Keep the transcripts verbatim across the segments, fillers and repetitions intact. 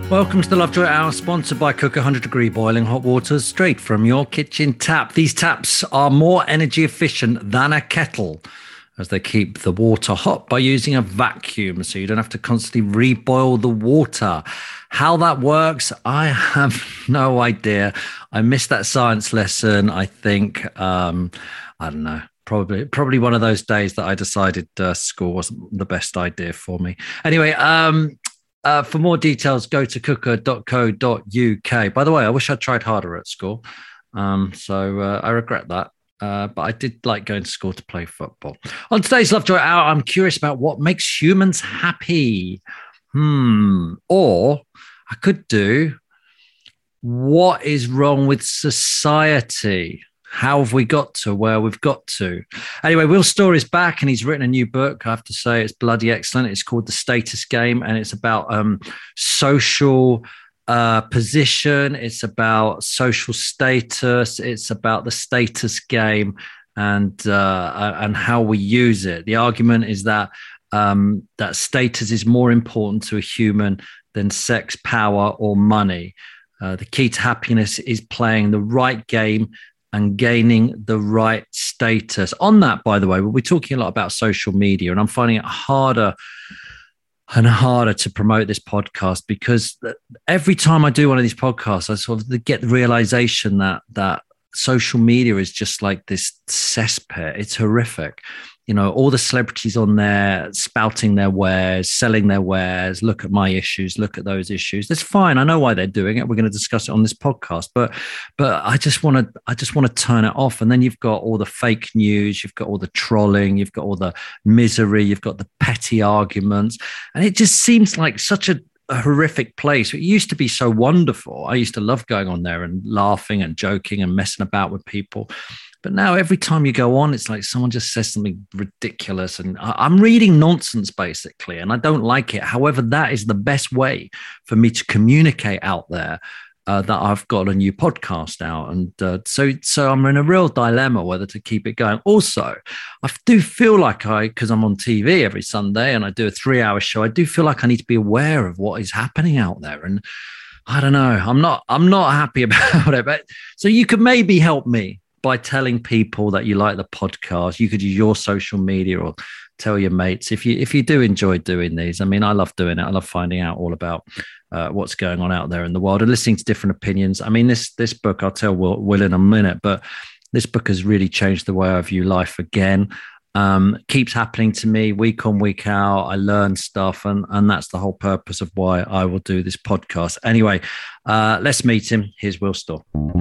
Welcome to the Lovejoy Hour, sponsored by Cook one hundred degree boiling hot water straight from your kitchen tap. These taps are more energy efficient than a kettle, as they keep the water hot by using a vacuum, so you don't have to constantly reboil the water. How that works, I have no idea. I missed that science lesson, I think. Um, I don't know. Probably, probably one of those days that I decided uh, school wasn't the best idea for me. Anyway, um, uh, for more details, go to cooker dot co dot uk. By the way, I wish I'd tried harder at school. Um, so uh, I regret that. Uh, but I did like going to school to play football. On today's Lovejoy Hour, I'm curious about what makes humans happy. Hmm. Or I could do, what is wrong with society? How have we got to where we've got to? Anyway, Will Storr is back and he's written a new book. I have to say it's bloody excellent. It's called The Status Game, and it's about um, social uh, position. It's about social status. It's about the status game and uh, and how we use it. The argument is that um, that status is more important to a human than sex, power, or money. Uh, the key to happiness is playing the right game and gaining the right status. On that, by the way, we're talking a lot about social media, and I'm finding it harder and harder to promote this podcast because every time I do one of these podcasts, I sort of get the realization that that social media is just like this cesspit. It's horrific. You know, all the celebrities on there spouting their wares, selling their wares. Look at my issues. Look at those issues. That's fine. I know why they're doing it. We're going to discuss it on this podcast. But, but I just want to, I just want to turn it off. And then you've got all the fake news. You've got all the trolling. You've got all the misery. You've got the petty arguments, and it just seems like such a, a horrific place. It used to be so wonderful. I used to love going on there and laughing and joking and messing about with people. But now every time you go on, it's like someone just says something ridiculous. And I'm reading nonsense, basically, and I don't like it. However, that is the best way for me to communicate out there uh, that I've got a new podcast out. And uh, so, so I'm in a real dilemma whether to keep it going. Also, I do feel like I, because I'm on T V every Sunday and I do a three hour show, I do feel like I need to be aware of what is happening out there. And I don't know, I'm not, I'm not happy about it. But so you could maybe help me by telling people that you like the podcast. You could use your social media or tell your mates if you if you do enjoy doing these. I mean, I love doing it. I love finding out all about uh, what's going on out there in the world and listening to different opinions. I mean, this this book, I'll tell Will, Will in a minute, but this book has really changed the way I view life again. Um, keeps happening to me week on, week out. I learn stuff, and, and that's the whole purpose of why I will do this podcast. Anyway, uh, let's meet him. Here's Will Storr.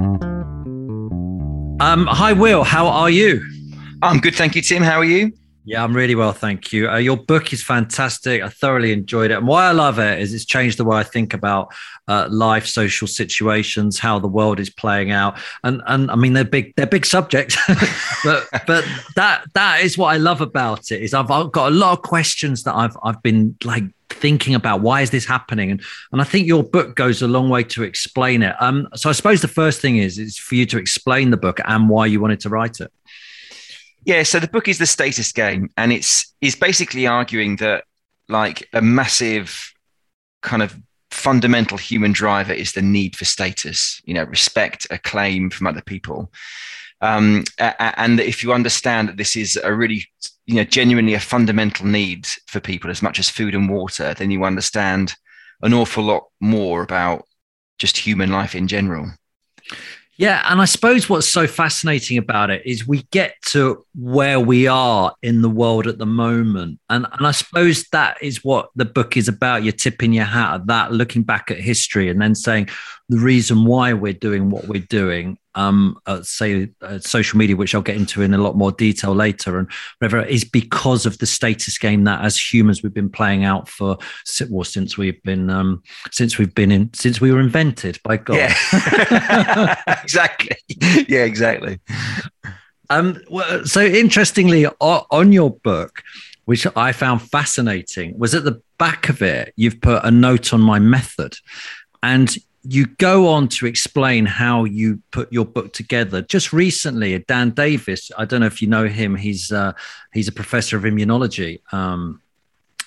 Um, hi, Will. How are you? I'm good, thank you, Tim. How are you? Yeah, I'm really well, thank you. Uh, your book is fantastic. I thoroughly enjoyed it. And why I love it is it's changed the way I think about uh, life, social situations, how the world is playing out. And and I mean, they're big, they're big subjects, but but that that is what I love about it. Is I've, I've got a lot of questions that I've I've been like thinking about. Why is this happening? And and I think your book goes a long way to explain it. Um, so I suppose the first thing is is for you to explain the book and why you wanted to write it. Yeah, so the book is The Status Game, and it's is basically arguing that like a massive kind of fundamental human driver is the need for status, you know, respect, acclaim from other people. Um, and if you understand that this is a really, you know, genuinely a fundamental need for people as much as food and water, then you understand an awful lot more about just human life in general. Yeah, and I suppose what's so fascinating about it is we get to where we are in the world at the moment. And, and I suppose that is what the book is about. You're tipping your hat at that, looking back at history and then saying the reason why we're doing what we're doing, um, uh, say uh, social media, which I'll get into in a lot more detail later, and whatever, is because of the status game that as humans we've been playing out for, well, since we've been, um, since we've been in, since we were invented by God. Yeah, exactly. Yeah, exactly. Um, well, so interestingly, o- on your book, which I found fascinating, was at the back of it, you've put a note on my method, and you go on to explain how you put your book together. Just recently, Dan Davis, I don't know if you know him, he's uh, he's a professor of immunology, um,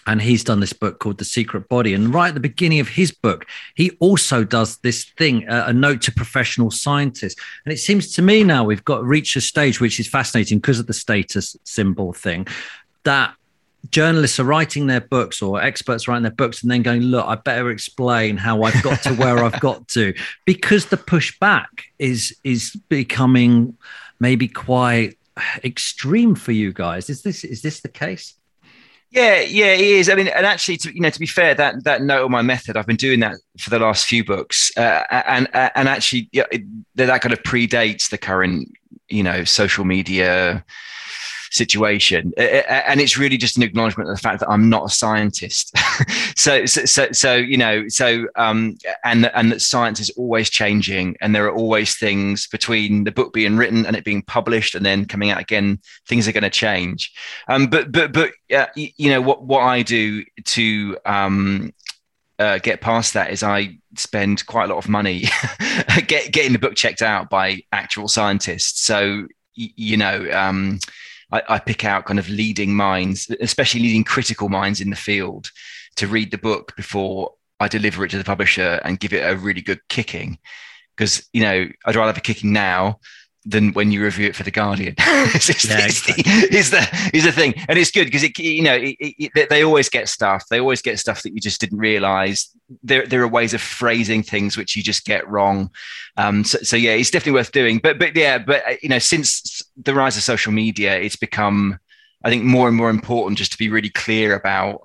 And he's done this book called The Secret Body. And right at the beginning of his book, he also does this thing, uh, a note to professional scientists. And it seems to me now we've got reached a stage, which is fascinating because of the status symbol thing, that journalists are writing their books, or experts writing their books, and then going, look, I better explain how I've got to where I've got to, because the pushback is is becoming maybe quite extreme for you guys. Is this is this the case? Yeah, yeah, it is. I mean, and actually, to, you know, to be fair, that that note on my method, I've been doing that for the last few books, uh, and and actually, yeah, it, that kind of predates the current, you know, social media situation, and it's really just an acknowledgement of the fact that I'm not a scientist. so, so, so, so, you know, so, um, and and that science is always changing, and there are always things between the book being written and it being published and then coming out again. Things are going to change, um, but but but uh, you know what what I do to um, uh, get past that is I spend quite a lot of money get, getting the book checked out by actual scientists. So you know. Um, I, I pick out kind of leading minds, especially leading critical minds in the field, to read the book before I deliver it to the publisher and give it a really good kicking. Because, you know, I'd rather have a kicking now than when you review it for the Guardian. it's, it's, yeah, it's, exactly. the, is the is the thing, and it's good because it, you know, it, it, they always get stuff. They always get stuff that you just didn't realize. There, there are ways of phrasing things which you just get wrong. Um, so, so yeah, it's definitely worth doing. But, but yeah, but you know, since the rise of social media, it's become, I think, more and more important just to be really clear about.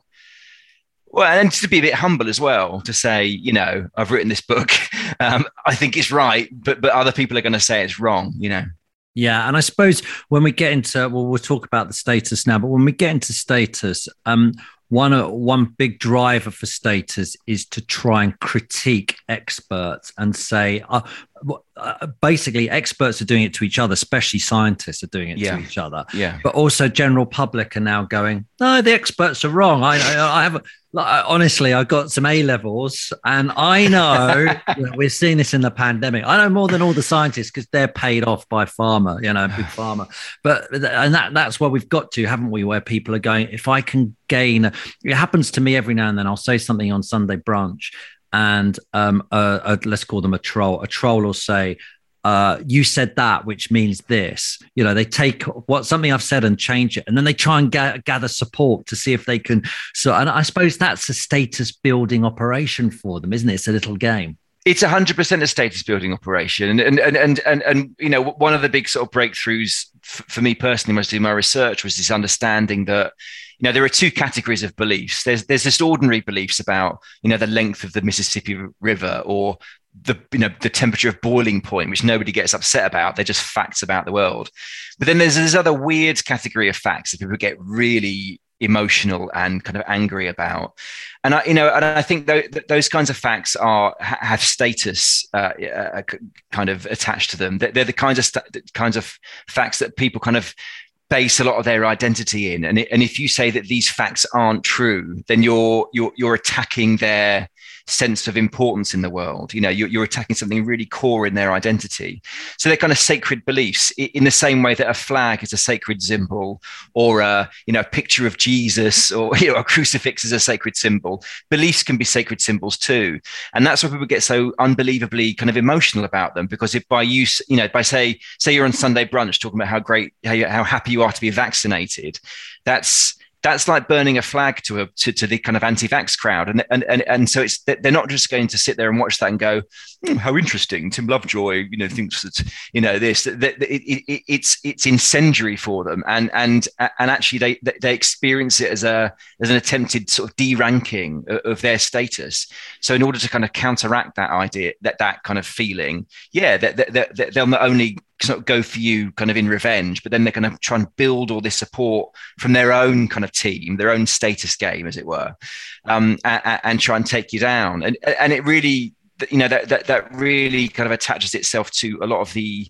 Well, and to be a bit humble as well, to say, you know, I've written this book. Um, I think it's right, but but other people are going to say it's wrong, you know. Yeah, and I suppose when we get into, well, we'll talk about the status now, but when we get into status, um, one uh, one big driver for status is to try and critique experts and say, uh, uh, basically, experts are doing it to each other, especially scientists are doing it yeah. to each other. Yeah. But also, general public are now going, no, the experts are wrong. I, I, I have. A, Like, honestly, I got some A levels, and I know you know, we're seeing this in the pandemic. I know more than all the scientists because they're paid off by pharma, you know, big pharma. But and that that's where we've got to, haven't we? Where people are going, if I can gain, it happens to me every now and then. I'll say something on Sunday brunch, and um, uh, uh, let's call them a troll. A troll will say, Uh, you said that, which means this. You know, they take what something I've said and change it, and then they try and ga- gather support to see if they can. So, and I suppose that's a status building operation for them, isn't it? It's a little game. It's a hundred percent a status building operation, and and and and and, and you know, one of the big sort of breakthroughs f- for me personally, when I was doing my research, was this understanding that, you know, there are two categories of beliefs. There's there's just ordinary beliefs about, you know, the length of the Mississippi River, or the, you know, the temperature of boiling point, which nobody gets upset about. They're just facts about the world. But then there's this other weird category of facts that people get really emotional and kind of angry about. And I, you know, and I think th- those kinds of facts are have status uh, uh, kind of attached to them. They're the kinds of st- kinds of facts that people kind of base a lot of their identity in. And, it, and if you say that these facts aren't true, then you're you're you're attacking their sense of importance in the world. You know, you're, you're attacking something really core in their identity. So they're kind of sacred beliefs, in the same way that a flag is a sacred symbol, or a, you know, a picture of Jesus, or, you know, a crucifix is a sacred symbol. Beliefs can be sacred symbols too. And that's why people get so unbelievably kind of emotional about them, because if by use, you know, by say, say you're on Sunday brunch talking about how great, how, you, how happy you are to be vaccinated, that's, that's like burning a flag to a to, to the kind of anti-vax crowd, and and and and so it's they're not just going to sit there and watch that and go, hmm, how interesting. Tim Lovejoy, you know, thinks that, you know, this. That it, it, it, it's it's incendiary for them, and and and actually they they experience it as a as an attempted sort of de-ranking of their status. So in order to kind of counteract that idea, that that kind of feeling, yeah, that, that, that they'll not only sort of go for you kind of in revenge, but then they're going to try and build all this support from their own kind of team, their own status game, as it were, um, and, and try and take you down. And and it really, you know, that, that that really kind of attaches itself to a lot of the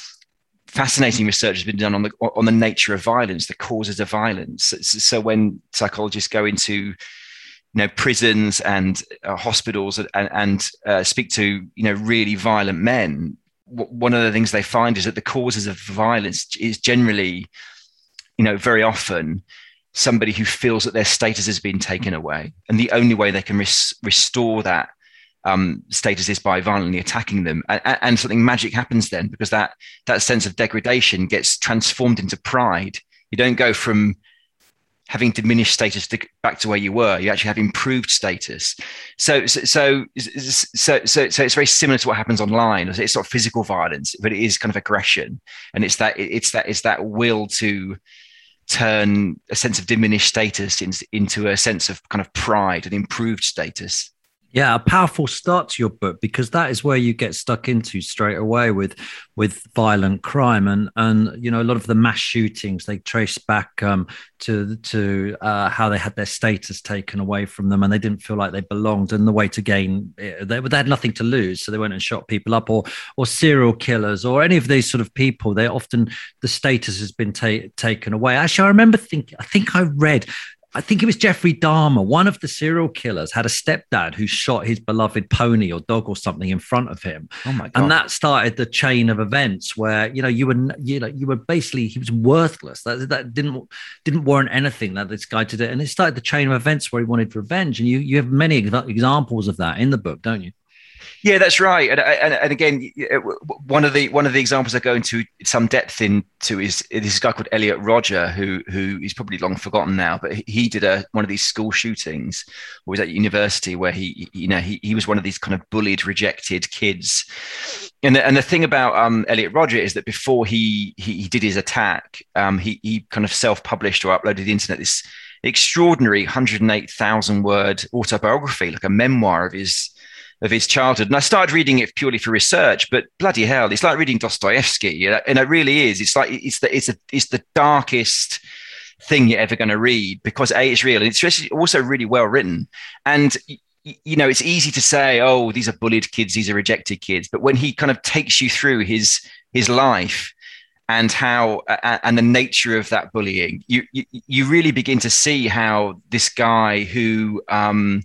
fascinating research has been done on the on the nature of violence, the causes of violence. So when psychologists go into, you know, prisons and uh, hospitals and, and uh, speak to, you know, really violent men, one of the things they find is that the causes of violence is generally, you know, very often somebody who feels that their status has been taken away, and the only way they can res- restore that um, status is by violently attacking them, and, and something magic happens then, because that that sense of degradation gets transformed into pride. You don't go from having diminished status to back to where you were. You actually have improved status. So, so, so, so, so, so it's very similar to what happens online. It's not physical violence, but it is kind of aggression, and it's that it's that it's that will to turn a sense of diminished status into, into a sense of kind of pride and improved status. Yeah, a powerful start to your book, because that is where you get stuck into straight away with with violent crime, and and you know, a lot of the mass shootings, they trace back um, to to uh, how they had their status taken away from them, and they didn't feel like they belonged. And the way to gain, they, they had nothing to lose, so they went and shot people up, or or serial killers, or any of these sort of people. They often, the status has been ta- taken away. Actually, I remember thinking, I think I read. I think it was Jeffrey Dahmer. One of the serial killers had a stepdad who shot his beloved pony or dog or something in front of him. Oh my God. And that started the chain of events where, you know, you were, you know, you were basically, he was worthless. That, that didn't, didn't warrant anything that this guy did it. And it started the chain of events where he wanted revenge. And you, you have many examples of that in the book, don't you? Yeah, that's right. And, and, and again, one of the one of the examples I go into some depth into is this guy called Elliot Rodger, who who is probably long forgotten now, but he did a one of these school shootings, or was at university, where he you know he he was one of these kind of bullied, rejected kids. And the, and the thing about um, Elliot Rodger is that before he he, he did his attack, um, he he kind of self-published or uploaded to the internet this extraordinary one hundred eight thousand word autobiography, like a memoir of his. of his childhood. And I started reading it purely for research, but bloody hell, it's like reading Dostoevsky. And it really is. It's like, it's the, it's a, it's the darkest thing you're ever going to read, because A, it's real, and it's also really well written. And, you know, it's easy to say, oh, these are bullied kids, these are rejected kids. But when he kind of takes you through his, his life and how, and the nature of that bullying, you, you, you really begin to see how this guy who, um,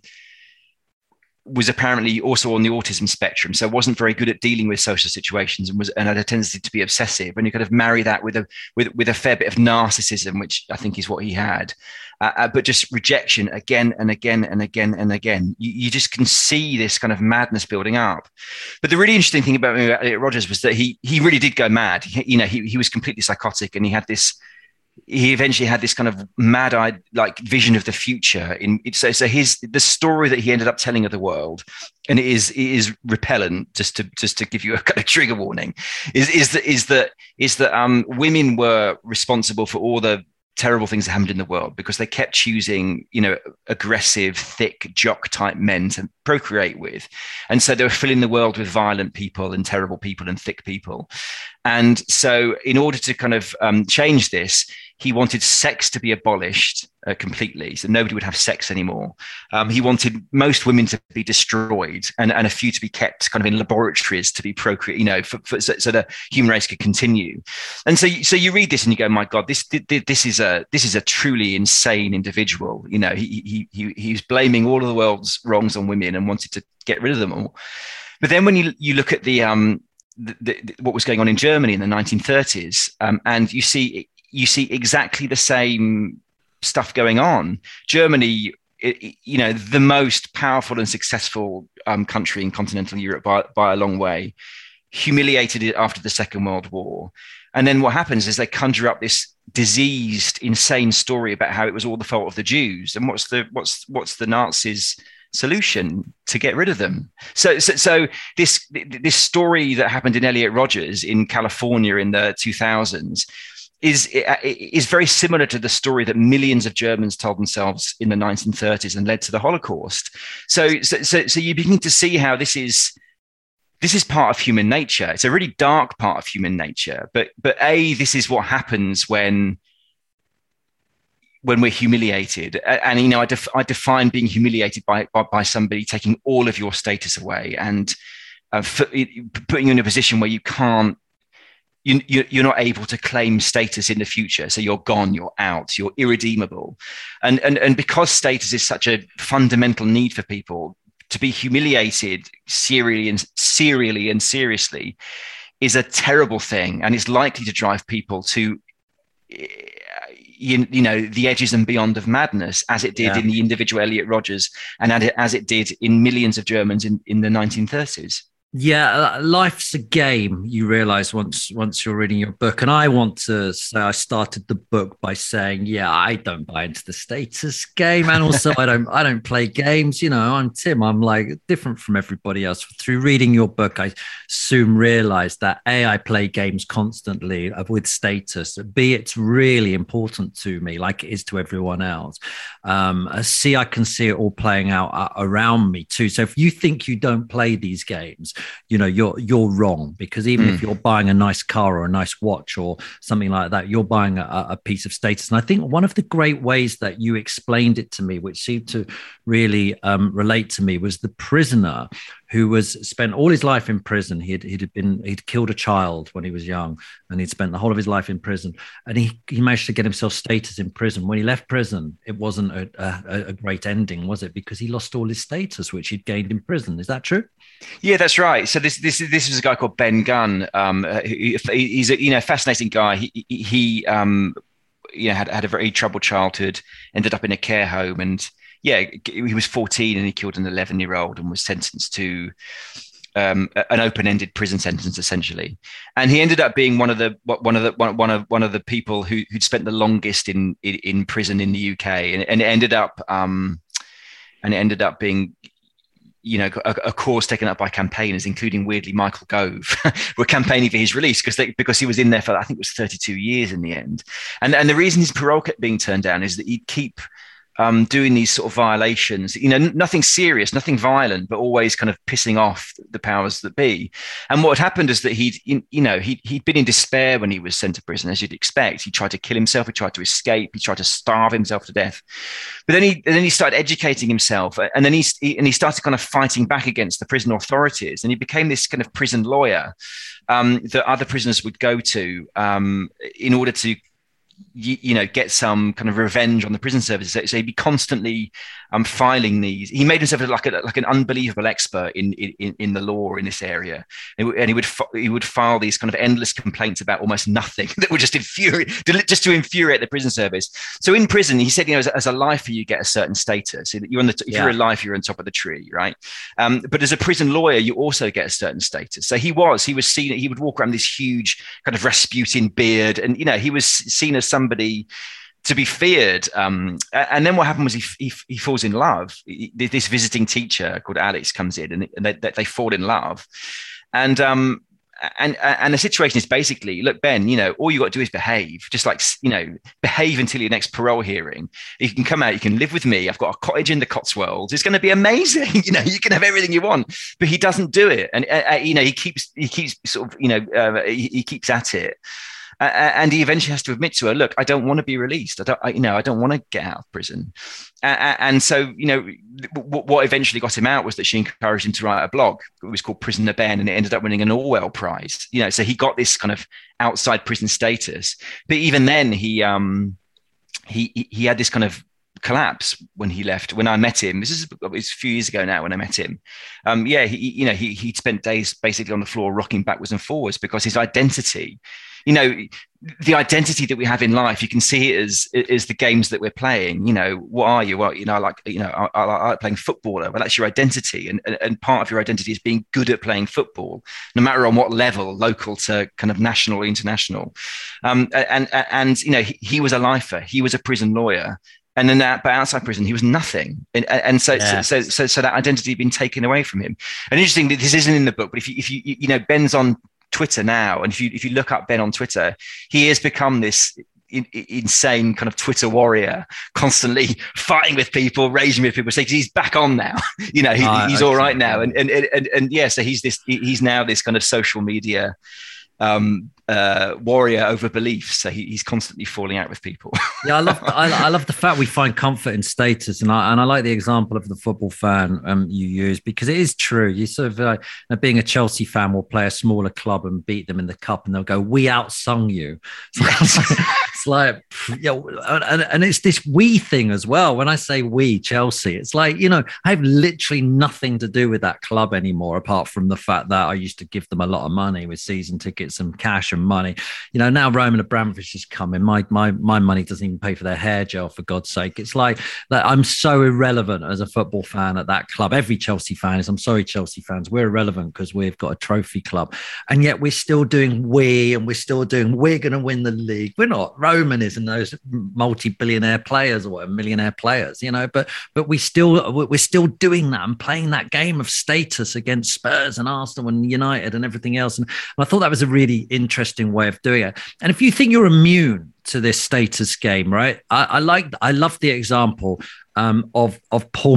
was apparently also on the autism spectrum, so wasn't very good at dealing with social situations, and was and had a tendency to be obsessive. And you kind of marry that with a with with a fair bit of narcissism, which I think is what he had, uh, uh, but just rejection again and again and again and again. You, you just can see this kind of madness building up. But the really interesting thing about Elliot Rodgers was that he he really did go mad. He, you know, he he was completely psychotic, and he had this. He eventually had this kind of mad-eyed like vision of the future. In so, so his the story that he ended up telling of the world, and it is it is repellent. Just to just to give you a kind of trigger warning, is is that is that is that um, women were responsible for all the terrible things that happened in the world, because they kept choosing, you know, aggressive, thick, jock type men to procreate with. And so they were filling the world with violent people and terrible people and thick people. And so in order to kind of um, change this, he wanted sex to be abolished uh, completely. So nobody would have sex anymore. Um, he wanted most women to be destroyed, and, and a few to be kept kind of in laboratories to be procreate, you know, for, for, so, so the human race could continue. And so, so you read this and you go, my God, this, this is a, this is a truly insane individual. You know, he, he, he, he was blaming all of the world's wrongs on women and wanted to get rid of them all. But then when you, you look at the, um, the, the, what was going on in Germany in the nineteen thirties, um, and you see, you see exactly the same stuff going on. Germany, it, you know, the most powerful and successful um, country in continental Europe by, by a long way, humiliated it after the Second World War. And then what happens is they conjure up this diseased, insane story about how it was all the fault of the Jews. And what's the what's what's the Nazis' solution? To get rid of them. So, so, so this this story that happened in Elliot Rodgers in California in the two thousands is is very similar to the story that millions of Germans told themselves in the nineteen thirties and led to the Holocaust. So, so, so, so you begin to see how this is this is part of human nature. It's a really dark part of human nature. But but a this is what happens when. when we're humiliated. And, you know, I, def- I define being humiliated by, by, by somebody taking all of your status away and uh, f- putting you in a position where you can't, you, you, you're not able to claim status in the future. So you're gone, you're out, you're irredeemable. And, and, and because status is such a fundamental need for people, to be humiliated serially and serially and seriously is a terrible thing. And it's likely to drive people to you, you know, the edges and beyond of madness, as it did yeah. in the individual Elliot Rodgers, and as it did in millions of Germans in, in the nineteen thirties. Yeah, life's a game, you realize once once you're reading your book. And I want to say I started the book by saying, yeah, I don't buy into the status game. And also I don't I don't play games. You know, I'm Tim. I'm like different from everybody else. Through reading your book, I soon realized that A, I play games constantly with status. B, it's really important to me, like it is to everyone else. Um, C, I can see it all playing out around me too. So if you think you don't play these games, you know, you're you're wrong, because even mm. if you're buying a nice car or a nice watch or something like that, you're buying a, a piece of status. And I think one of the great ways that you explained it to me, which seemed to really um, relate to me, was the prisoner who was spent all his life in prison. He'd he'd been he'd killed a child when he was young, and he'd spent the whole of his life in prison. And he he managed to get himself status in prison. When he left prison, it wasn't a, a, a great ending, was it? Because he lost all his status, which he'd gained in prison. Is that true? Yeah, that's right. So this this this is a guy called Ben Gunn. Um, he, he's a you know fascinating guy. He he um, you know had had a very troubled childhood. Ended up in a care home, and yeah, he was fourteen and he killed an eleven year old and was sentenced to um, an open ended prison sentence essentially. And he ended up being one of the one of the one, one of one of the people who who'd spent the longest in in, in prison in the U K, and, and it ended up um, and it ended up being, you know, a, a cause taken up by campaigners, including weirdly Michael Gove, were campaigning for his release because they, because he was in there for, I think it was thirty-two years in the end. And and the reason his parole kept being turned down is that he'd keep um, doing these sort of violations, you know, n- nothing serious, nothing violent, but always kind of pissing off the powers that be. And what had happened is that he'd, you know, he'd, he'd been in despair when he was sent to prison, as you'd expect. He tried to kill himself. He tried to escape. He tried to starve himself to death. But then he, then he started educating himself, and then he, he and he started kind of fighting back against the prison authorities, and he became this kind of prison lawyer um, that other prisoners would go to um, in order to, You, you know, get some kind of revenge on the prison services. So, so he'd be constantly um, filing these. He made himself like a, like an unbelievable expert in in, in the law in this area, and he would he would file these kind of endless complaints about almost nothing that would just infuriate, just to infuriate the prison service. So in prison, he said, you know, as, as a lifer, you get a certain status. You're on the if yeah. you're a lifer, you're on top of the tree, right? Um, but as a prison lawyer, you also get a certain status. So he was he was seen. He would walk around this huge kind of Rasputin beard, and you know, he was seen as somebody to be feared. Um, and then what happened was he, he, he falls in love. He, this visiting teacher called Alex comes in, and they, they fall in love. And um, and and the situation is basically, look, Ben, you know, all you got to do is behave. Just like, you know, behave until your next parole hearing. You can come out. You can live with me. I've got a cottage in the Cotswolds. It's going to be amazing. You know, you can have everything you want. But he doesn't do it, and uh, you know, he keeps he keeps sort of, you know, uh, he, he keeps at it. Uh, and he eventually has to admit to her, look, I don't want to be released. I don't, I, you know, I don't want to get out of prison. Uh, and so, you know, w- what eventually got him out was that she encouraged him to write a blog. It was called Prisoner Ben, and it ended up winning an Orwell Prize. You know, so he got this kind of outside prison status. But even then, he um, he he had this kind of collapse when he left. When I met him, this is it's a few years ago now. When I met him, um, yeah, he you know he he'd spent days basically on the floor rocking backwards and forwards because his identity. You know, the identity that we have in life, you can see it as, as the games that we're playing. You know, what are you? Well, you know, I like, you know, I, I, I like playing footballer. Well, that's your identity. And, and part of your identity is being good at playing football, no matter on what level, local to kind of national or international. Um, and, and, and, you know, he, he was a lifer. He was a prison lawyer. And then that, but outside prison, he was nothing. And, and so, yeah. so, so, so, so that identity had been taken away from him. And interesting, this isn't in the book, but if you, if you, you know, Ben's on Twitter now, and if you if you look up Ben on Twitter, he has become this in, insane kind of Twitter warrior, constantly fighting with people, raging with people. So he's back on now. You know, he, oh, he's all right now, and and and and yeah. So he's this. He's now this kind of social media um, uh, warrior over beliefs. So he, he's constantly falling out with people. Yeah, I love the, I, I love the fact we find comfort in status, and I and I like the example of the football fan um, you use, because it is true. You sort of uh, being a Chelsea fan will play a smaller club and beat them in the cup, and they'll go, "We outsung you." So, it's like, you know, and, and it's this we thing as well. When I say we, Chelsea, it's like, you know, I have literally nothing to do with that club anymore, apart from the fact that I used to give them a lot of money with season tickets and cash and money. You know, now Roman Abramovich is coming. My my my money doesn't even pay for their hair gel, for God's sake. It's like that I'm so irrelevant as a football fan at that club. Every Chelsea fan is. I'm sorry, Chelsea fans, we're irrelevant because we've got a trophy club, and yet we're still doing we, and we're still doing we're going to win the league. We're not. Roman is and those multi-billionaire players or millionaire players, you know, but but we still we're still doing that and playing that game of status against Spurs and Arsenal and United and everything else. And, and I thought that was a really interesting way of doing it. And if you think you're immune to this status game, right? I, I like, I love the example um, of of Paul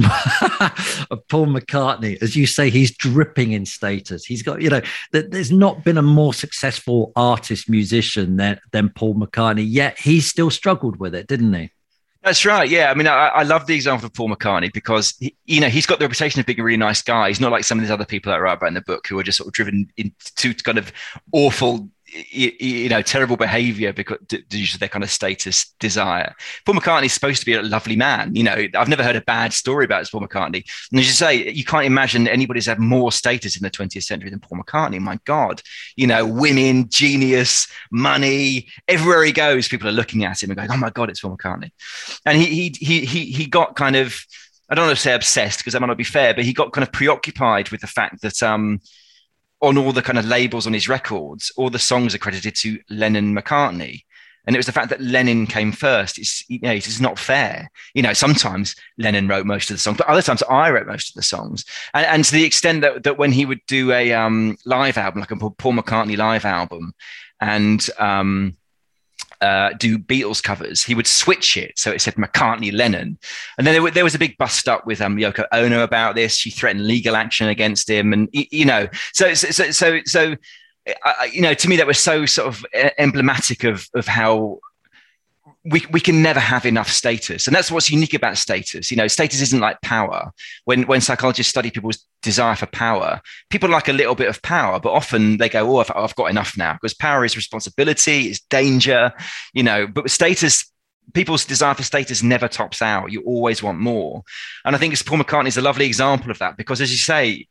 of Paul McCartney. As you say, he's dripping in status. He's got, you know, th- there's not been a more successful artist musician than than Paul McCartney. Yet he still struggled with it, didn't he? That's right. Yeah. I mean, I, I love the example of Paul McCartney because, he, you know, he's got the reputation of being a really nice guy. He's not like some of these other people that I write about in the book who are just sort of driven into kind of awful, you, you know, terrible behavior because due to their kind of status desire. Paul McCartney is supposed to be a lovely man. You know, I've never heard a bad story about Paul McCartney. And as you say, you can't imagine anybody's had more status in the twentieth century than Paul McCartney. My God, you know, women, genius, money, everywhere he goes, people are looking at him and going, oh my God, it's Paul McCartney. And he, he, he, he, he got kind of, I don't want to say obsessed because that might not be fair, but he got kind of preoccupied with the fact that, um, on all the kind of labels on his records, all the songs are credited to Lennon-McCartney. And it was the fact that Lennon came first. It's, you know, it's not fair. You know, sometimes Lennon wrote most of the songs, but other times I wrote most of the songs. And, and to the extent that, that when he would do a um, live album, like a Paul McCartney live album, and um, uh, do Beatles covers, he would switch it. So it said McCartney Lennon. And then there, there was a big bust up with um, Yoko Ono about this. She threatened legal action against him. And, you know, so, so, so, so, uh, you know, to me, that was so sort of emblematic of, of how we, we can never have enough status. And that's what's unique about status. You know, status isn't like power. When, when psychologists study people's desire for power, people like a little bit of power, but often they go, oh, I've, I've got enough now, because power is responsibility, it's danger, you know, but with status, people's desire for status never tops out. You always want more. And I think Paul McCartney is a lovely example of that, because as you say,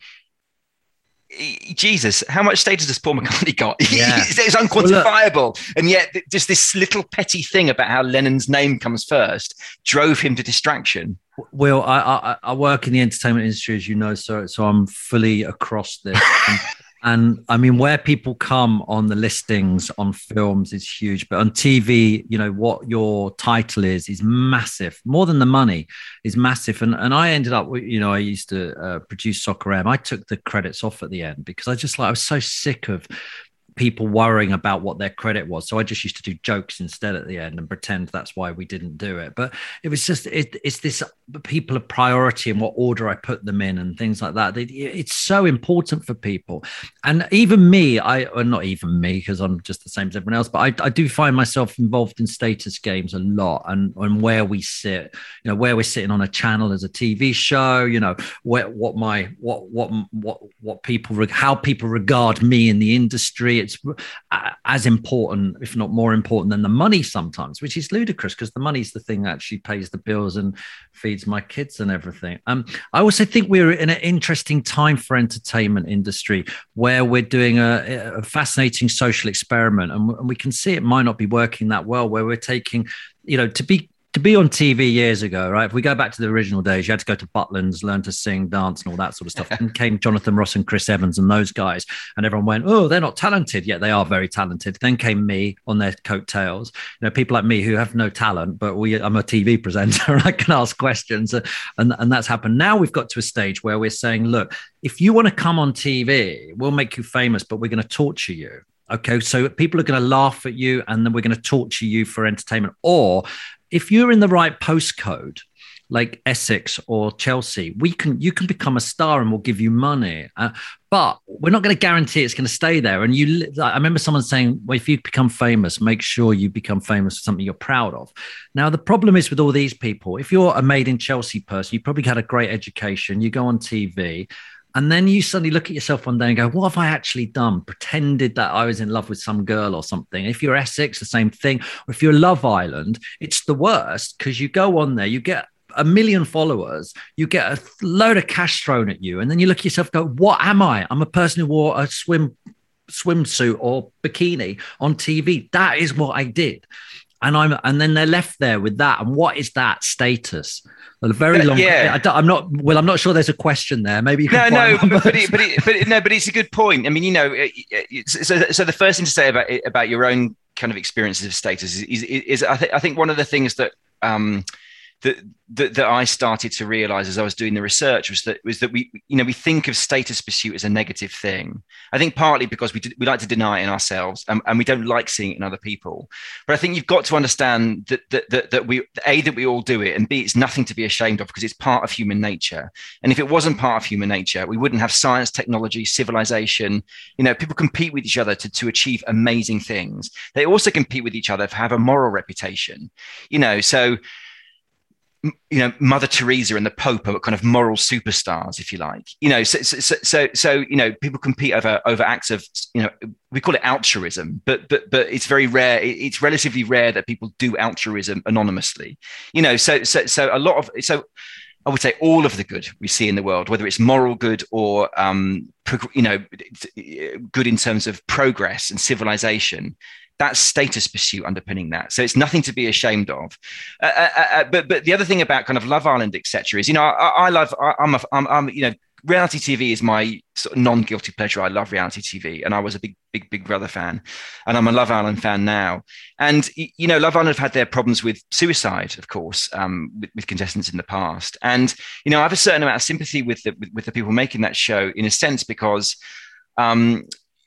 Jesus, how much status has Paul McCartney got? Yeah. It's unquantifiable. Well, and yet just this little petty thing about how Lennon's name comes first drove him to distraction. Well, I, I, I work in the entertainment industry, as you know, so, so I'm fully across this. and, and I mean, where people come on the listings on films is huge, but on T V, you know, what your title is, is massive. More than the money is massive. And, and I ended up, you know, I used to uh, produce Soccer M. I took the credits off at the end because I just like, I was so sick of people worrying about what their credit was. So I just used to do jokes instead at the end and pretend that's why we didn't do it. But it was just, it, it's this people of priority and what order I put them in and things like that. It, it's so important for people. And even me, I, or not even me, because I'm just the same as everyone else, but I, I do find myself involved in status games a lot, and, and where we sit, you know, where we're sitting on a channel as a T V show, you know, where, what my, what, what, what, what people, how people regard me in the industry. It's as important, if not more important, than the money sometimes, which is ludicrous because the money's the thing that actually pays the bills and feeds my kids and everything. Um, I also think we're in an interesting time for entertainment industry where we're doing a, a fascinating social experiment, and we can see it might not be working that well, where we're taking, you know, to be To be on T V years ago, right? If we go back to the original days, you had to go to Butlins, learn to sing, dance, and all that sort of stuff. And came Jonathan Ross and Chris Evans and those guys, and everyone went, "Oh, they're not talented." Yet they are very talented. Then came me on their coattails. You know, people like me who have no talent, but we, I'm a T V presenter and I can ask questions, and and that's happened. Now we've got to a stage where we're saying, "Look, if you want to come on T V, we'll make you famous, but we're going to torture you." Okay, so people are going to laugh at you, and then we're going to torture you for entertainment. Or if you're in the right postcode, like Essex or Chelsea, we can you can become a star, and we'll give you money. Uh, but we're not going to guarantee it's going to stay there. And you, I remember someone saying, "Well, if you become famous, make sure you become famous for something you're proud of." Now, the problem is with all these people, if you're a made in Chelsea person, you probably had a great education, you go on T V. And then you suddenly look at yourself one day and go, what have I actually done? Pretended that I was in love with some girl or something. If you're Essex, the same thing. Or if you're Love Island, it's the worst because you go on there, you get a million followers, you get a load of cash thrown at you. And then you look at yourself and go, what am I? I'm a person who wore a swim swimsuit or bikini on T V. That is what I did. And I'm, and then they're left there with that. And what is that status? A very long. Yeah. I am not. Well, I'm not sure. There's a question there. Maybe you can. No, no, but but, it, but, it, but it, no, but it's a good point. I mean, you know, it, it, so so the first thing to say about about your own kind of experiences of status is is, is I think I think one of the things that um that, that that I started to realize as I was doing the research was that was that we you know we think of status pursuit as a negative thing. I think partly because we we like to deny it in ourselves and, and we don't like seeing it in other people. But I think you've got to understand that that that, that we a that we all do it, and b it's nothing to be ashamed of because it's part of human nature. And if it wasn't part of human nature, we wouldn't have science, technology, civilization. You know, people compete with each other to to achieve amazing things. They also compete with each other to have a moral reputation. You know, so. You know, Mother Teresa and the Pope are kind of moral superstars, if you like. You know, so so so, so you know, people compete over over acts of, you know, we call it altruism, but but but it's very rare. It's relatively rare that people do altruism anonymously. You know, so so so a lot of so I would say all of the good we see in the world, whether it's moral good or um, you know, good in terms of progress and civilization. That's status pursuit underpinning that. So it's nothing to be ashamed of. Uh, uh, uh, but but the other thing about kind of Love Island, et cetera, is, you know, I, I love, I, I'm, a, I'm, I'm, you know, reality T V is my sort of non-guilty pleasure. I love reality T V, and I was a big, big, Big Brother fan, and I'm a Love Island fan now. And, you know, Love Island have had their problems with suicide, of course, um, with, with contestants in the past. And, you know, I have a certain amount of sympathy with the, with, with the people making that show in a sense, because, um,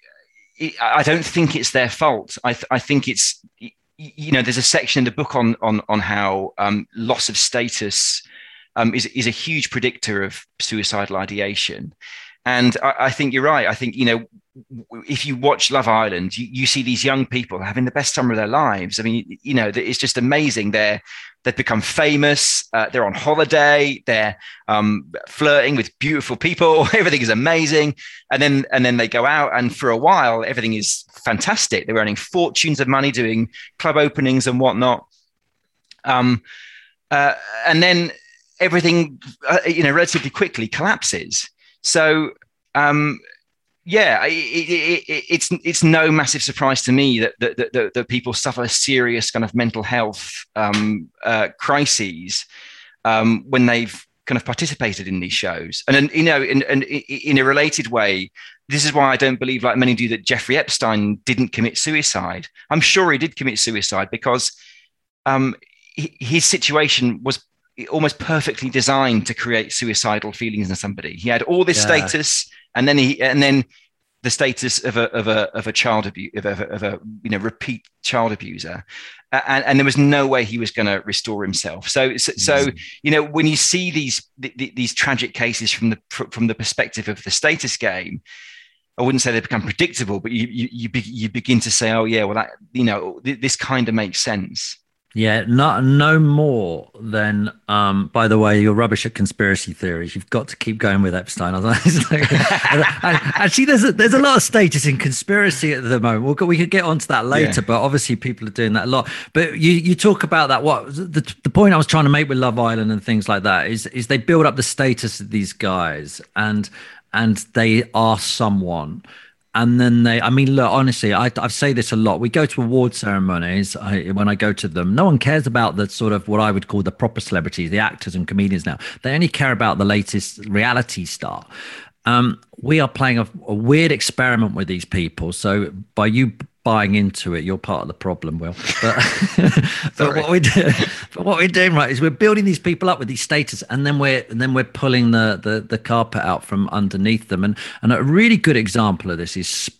I don't think it's their fault. I, th- I think it's, you know, there's a section in the book on on on how um, loss of status um, is is a huge predictor of suicidal ideation, and I, I think you're right. I think, you know, if you watch Love Island, you, you see these young people having the best summer of their lives. I mean, you know, it's just amazing. They're they've become famous. Uh, they're on holiday. They're um, flirting with beautiful people. Everything is amazing. And then and then they go out, and for a while, everything is fantastic. They're earning fortunes of money, doing club openings and whatnot. Um, uh, and then everything, uh, you know, relatively quickly collapses. So. Um, Yeah, it, it, it, it's it's no massive surprise to me that that, that, that people suffer serious kind of mental health um, uh, crises um, when they've kind of participated in these shows. And, and you know, in, in in a related way, this is why I don't believe, like many do, that Jeffrey Epstein didn't commit suicide. I'm sure he did commit suicide because um, his situation was almost perfectly designed to create suicidal feelings in somebody. He had all this yeah. status. And then he, and then the status of a of a of a child abuse of a, of a you know repeat child abuser, uh, and and there was no way he was going to restore himself. So so, so you know, when you see these the, these tragic cases from the from the perspective of the status game, I wouldn't say they become predictable, but you you you, be, you begin to say, oh yeah, well that, you know, th- this kind of makes sense. Yeah, not no more than. Um, by the way, you're rubbish at conspiracy theories. You've got to keep going with Epstein. Actually, there's a, there's a lot of status in conspiracy at the moment. We'll, we could get onto that later, yeah. But obviously people are doing that a lot. But you you talk about that. What the the point I was trying to make with Love Island and things like that is is they build up the status of these guys, and and they are someone. And then they, I mean, look, honestly, I, I say this a lot. We go to award ceremonies. I, when I go to them, no one cares about the sort of what I would call the proper celebrities, the actors and comedians now. They only care about the latest reality star. Um, we are playing a, a weird experiment with these people. So by you buying into it, you're part of the problem, Will. But, but what we do, but what we're doing, right, is we're building these people up with these status, and then we're and then we're pulling the the, the carpet out from underneath them. And and a really good example of this is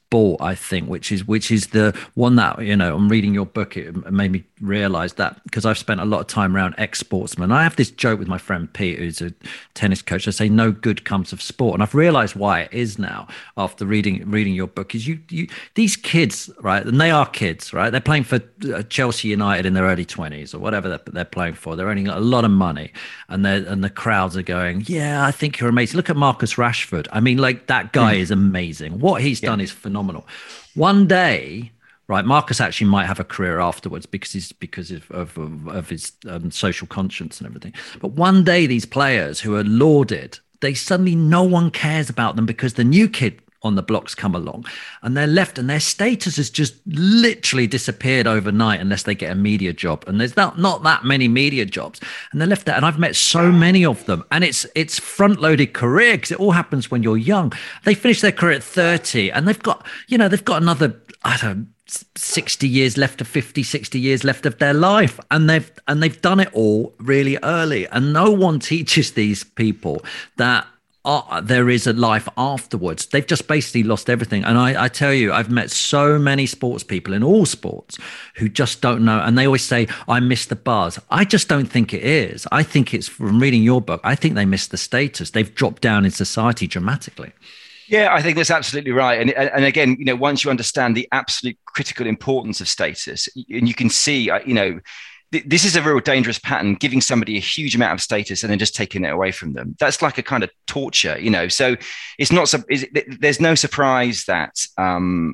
sport, I think, which is which is the one that, you know, I'm reading your book, it made me realize that, because I've spent a lot of time around ex-sportsmen. I have this joke with my friend Pete, who's a tennis coach. I say no good comes of sport, and I've realized why it is now after reading reading your book. Is you you these kids, right, and they are kids, right, they're playing for Chelsea United in their early twenties or whatever they're, they're playing for. They're earning a lot of money, and they and the crowds are going, yeah, I think you're amazing. Look at Marcus Rashford. I mean, like, that guy mm. is amazing. What he's yeah. done is phenomenal. One day, right, Marcus actually might have a career afterwards because he's because of of, of his um, social conscience and everything. But one day, these players who are lauded, they suddenly, no one cares about them because the new kid on the blocks come along, and they're left, and their status has just literally disappeared overnight unless they get a media job. And there's not not that many media jobs, and they're left there. And I've met so many of them, and it's it's front-loaded career because it all happens when you're young. They finish their career at thirty, and they've got, you know, they've got another, I don't know, sixty years left of fifty, sixty years left of their life, and they've and they've done it all really early. And no one teaches these people that Uh, there is a life afterwards. They've just basically lost everything. And I, I tell you, I've met so many sports people in all sports who just don't know. And they always say, I miss the buzz. I just don't think it is. I think it's, from reading your book, I think they miss the status. They've dropped down in society dramatically. Yeah, I think that's absolutely right. And, and again, you know, once you understand the absolute critical importance of status, and you can see, you know, this is a real dangerous pattern, giving somebody a huge amount of status and then just taking it away from them. That's like a kind of torture, you know. So it's not, there's no surprise that um,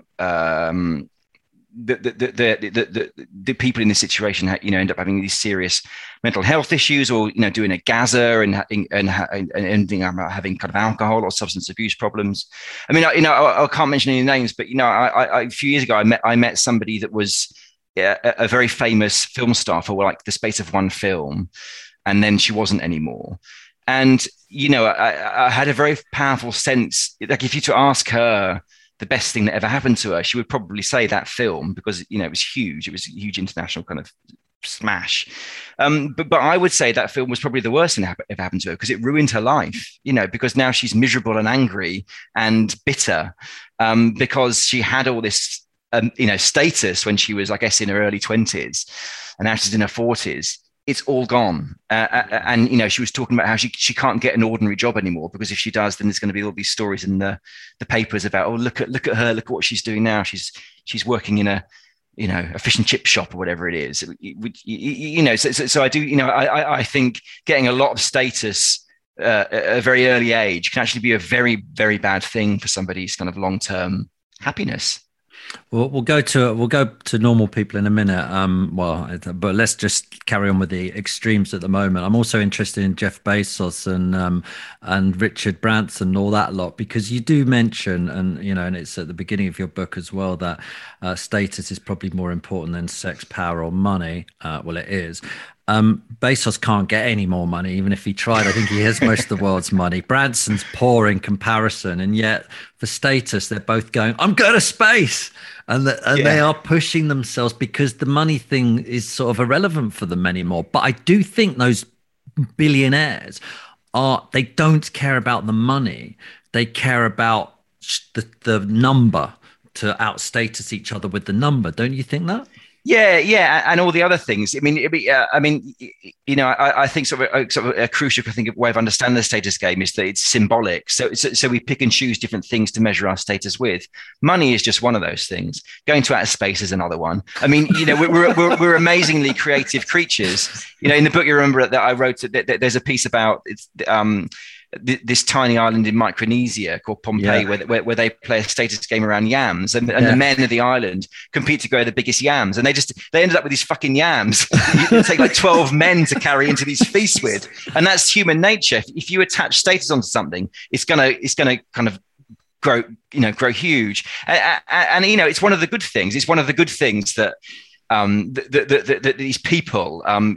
um, the, the, the, the, the, the people in this situation, you know, end up having these serious mental health issues, or, you know, doing a Gaza and and, and, and ending up having kind of alcohol or substance abuse problems. I mean, I, you know, I, I can't mention any names, but, you know, I, I, a few years ago, I met I met somebody that was Yeah, a, a very famous film star for like the space of one film, and then she wasn't anymore. And, you know, I, I had a very powerful sense, like, if you to ask her the best thing that ever happened to her, she would probably say that film, because, you know, it was huge. It was a huge international kind of smash. Um, but, but I would say that film was probably the worst thing that ever happened to her, because it ruined her life, you know, because now she's miserable and angry and bitter um, because she had all this Um, you know, status when she was, I guess, in her early twenties, and now she's in her forties. It's all gone. Uh, and, you know, she was talking about how she, she can't get an ordinary job anymore, because if she does, then there's going to be all these stories in the, the papers about, oh, look at look at her, look at what she's doing now. She's she's working in a, you know, a fish and chip shop or whatever it is. You, you know, so, so, so I do, you know, I, I think getting a lot of status uh, at a very early age can actually be a very, very bad thing for somebody's kind of long-term happiness. Well, we'll go to we'll go to normal people in a minute. Um, well, but let's just carry on with the extremes at the moment. I'm also interested in Jeff Bezos and um, and Richard Branson and all that lot, because you do mention, and you know, and it's at the beginning of your book as well, that uh, status is probably more important than sex, power, or money. Uh, well, it is. Um, Bezos can't get any more money, even if he tried. I think he has most of the world's money. Branson's poor in comparison, and yet for status, they're both going, I'm going to space. And, the, and yeah. they are pushing themselves because the money thing is sort of irrelevant for them anymore. But I do think those billionaires are, they don't care about the money. They care about the, the number, to outstatus each other with the number. Don't you think that? Yeah, yeah, and all the other things. I mean, it be, uh, I mean, you know, I, I think sort of, a, sort of a crucial, I think, way of understanding the status game is that it's symbolic. So, so, so we pick and choose different things to measure our status with. Money is just one of those things. Going to outer space is another one. I mean, you know, we're we're, we're amazingly creative creatures. You know, in the book, you remember that I wrote that there's a piece about it's. Um, this tiny island in Micronesia called Pompeii, yeah. where, where where they play a status game around yams, and, and yeah. the men of the island compete to grow the biggest yams, and they just they ended up with these fucking yams. It take like twelve men to carry into these feasts with, and that's human nature. If, if you attach status onto something, it's gonna it's gonna kind of grow, you know, grow huge, and, and, and you know, it's one of the good things. It's one of the good things that. Um, that the, the, the, these people um,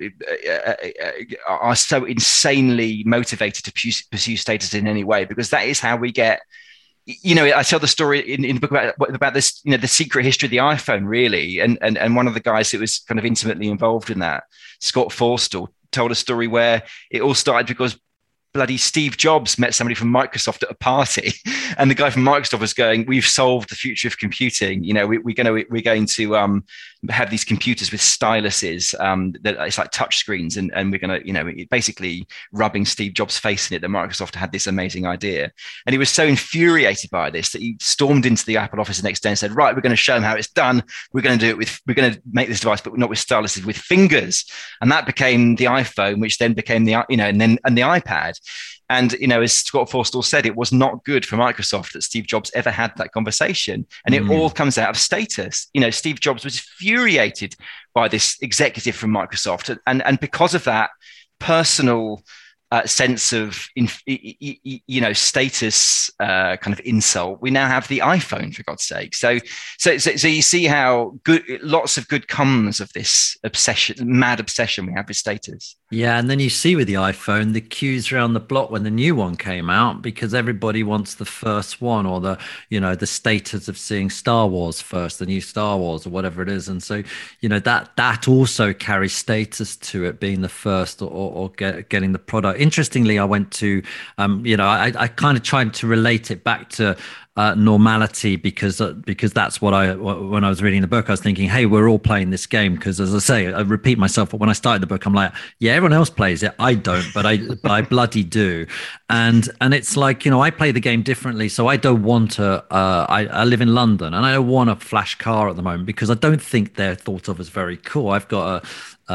are so insanely motivated to pursue, pursue status in any way, because that is how we get. You know, I tell the story in, in the book about about this. You know, the secret history of the iPhone, really, and and and one of the guys who was kind of intimately involved in that, Scott Forstall, told a story where it all started because bloody Steve Jobs met somebody from Microsoft at a party, and the guy from Microsoft was going, "We've solved the future of computing. You know, we, we're going to we're going to um, have these computers with styluses um, that it's like touch screens, and and we're going to, you know, basically rubbing Steve Jobs' face in it that Microsoft had this amazing idea." And he was so infuriated by this that he stormed into the Apple office the next day and said, "Right, we're going to show him how it's done. We're going to do it with we're going to make this device, but not with styluses, with fingers." And that became the iPhone, which then became the, you know, and then and the iPad. And, you know, as Scott Forstall said, it was not good for Microsoft that Steve Jobs ever had that conversation. And it mm. all comes out of status. You know, Steve Jobs was infuriated by this executive from Microsoft. And, and because of that personal uh, sense of, you know, status uh, kind of insult, we now have the iPhone, for God's sake. So, so, so, so you see how good, lots of good comes of this obsession, mad obsession we have with status. Yeah, and then you see with the iPhone, the queues around the block when the new one came out, because everybody wants the first one, or the, you know, the status of seeing Star Wars first, the new Star Wars or whatever it is. And so, you know, that that also carries status to it, being the first, or, or get, getting the product. Interestingly, I went to, um, you know, I, I kind of tried to relate it back to Uh, normality, because uh, because that's what I when I was reading the book, I was thinking, hey, we're all playing this game, because, as I say, I repeat myself, but when I started the book, I'm like, yeah, everyone else plays it, I don't, but I but I bloody do. And and it's like, you know, I play the game differently. So I don't want to uh, I, I live in London, and I don't want a flash car at the moment, because I don't think they're thought of as very cool. I've got a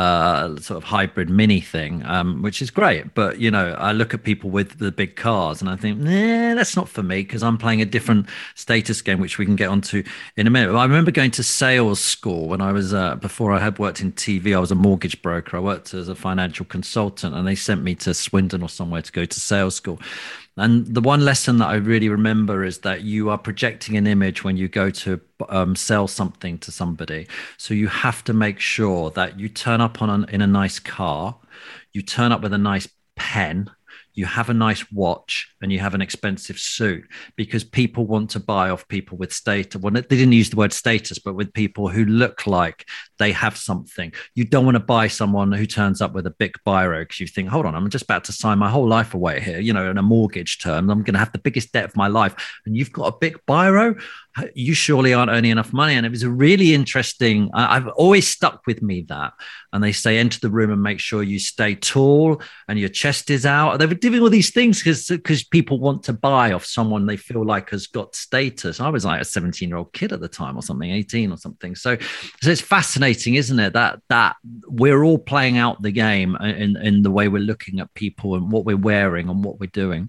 uh sort of hybrid mini thing, um which is great, but, you know, I look at people with the big cars and I think, nah, that's not for me, because I'm playing a different status game, which we can get onto in a minute. I remember going to sales school when I was uh before I had worked in T V. I was a mortgage broker. I worked as a financial consultant, and they sent me to Swindon or somewhere to go to sales school. And the one lesson that I really remember is that you are projecting an image when you go to um, sell something to somebody. So you have to make sure that you turn up on an, in a nice car, you turn up with a nice pen, you have a nice watch, and you have an expensive suit, because people want to buy off people with status. Well, they didn't use the word status, but with people who look like they have something. You don't want to buy someone who turns up with a big biro, because you think, hold on, I'm just about to sign my whole life away here, you know, in a mortgage term. I'm going to have the biggest debt of my life, and you've got a big biro. You surely aren't earning enough money. And it was a really interesting, I've always stuck with me that. And they say, enter the room and make sure you stay tall and your chest is out. They were doing all these things because because people want to buy off someone they feel like has got status. I was like a seventeen year old kid at the time, or something, eighteen or something. So, so it's fascinating, isn't it? That, that we're all playing out the game in, in the way we're looking at people and what we're wearing and what we're doing.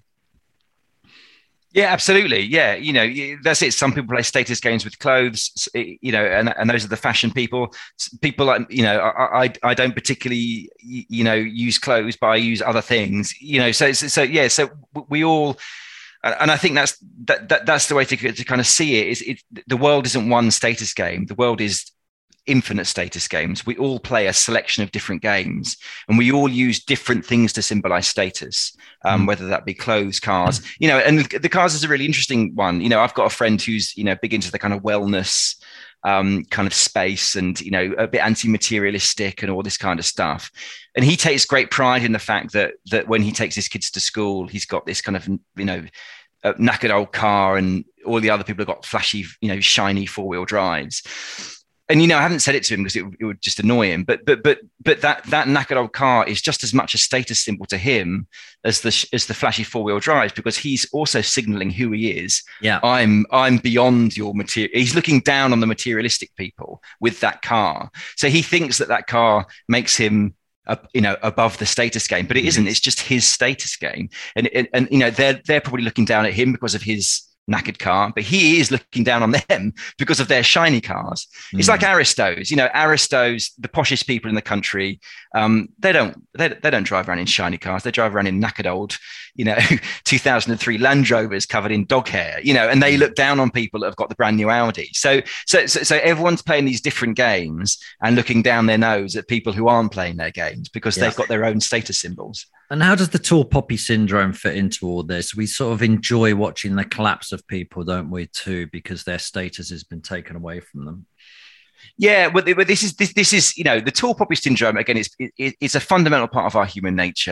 Yeah, absolutely. Yeah, you know, that's it. Some people play status games with clothes, you know, and, and those are the fashion people. People like, you know, I, I I don't particularly, you know, use clothes, but I use other things, you know. So so, so yeah, so we all, and I think that's that, that that's the way to to kind of see it. Is it the world isn't one status game. The world is infinite status games. We all play a selection of different games, and we all use different things to symbolize status, um, mm. whether that be clothes, cars, you know. And the cars is a really interesting one. You know, I've got a friend who's, you know, big into the kind of wellness um, kind of space, and, you know, a bit anti-materialistic and all this kind of stuff. And he takes great pride in the fact that that when he takes his kids to school, he's got this kind of, you know, a knackered old car, and all the other people have got flashy, you know, shiny four-wheel drives. And, you know, I haven't said it to him because it, it would just annoy him. But but but but that that knackered old car is just as much a status symbol to him as the as the flashy four wheel drives, because he's also signaling who he is. Yeah, I'm I'm beyond your material. He's looking down on the materialistic people with that car. So he thinks that that car makes him, Uh, you know, above the status game, but it isn't. It's just his status game, and and, and you know, they're they're probably looking down at him because of his knackered car, but he is looking down on them because of their shiny cars. Mm. It's like aristos, you know, aristos, the poshest people in the country. Um, they don't they, they don't drive around in shiny cars. They drive around in knackered old, you know, two thousand three Land Rovers covered in dog hair, you know, and they look down on people that have got the brand new Audi. So so so, so everyone's playing these different games and looking down their nose at people who aren't playing their games because yeah. they've got their own status symbols. And how does the tall poppy syndrome fit into all this? We sort of enjoy watching the collapse of people, don't we, too, because their status has been taken away from them. Yeah, but this is this this is you know, the tall poppy syndrome again. It's it, it's a fundamental part of our human nature.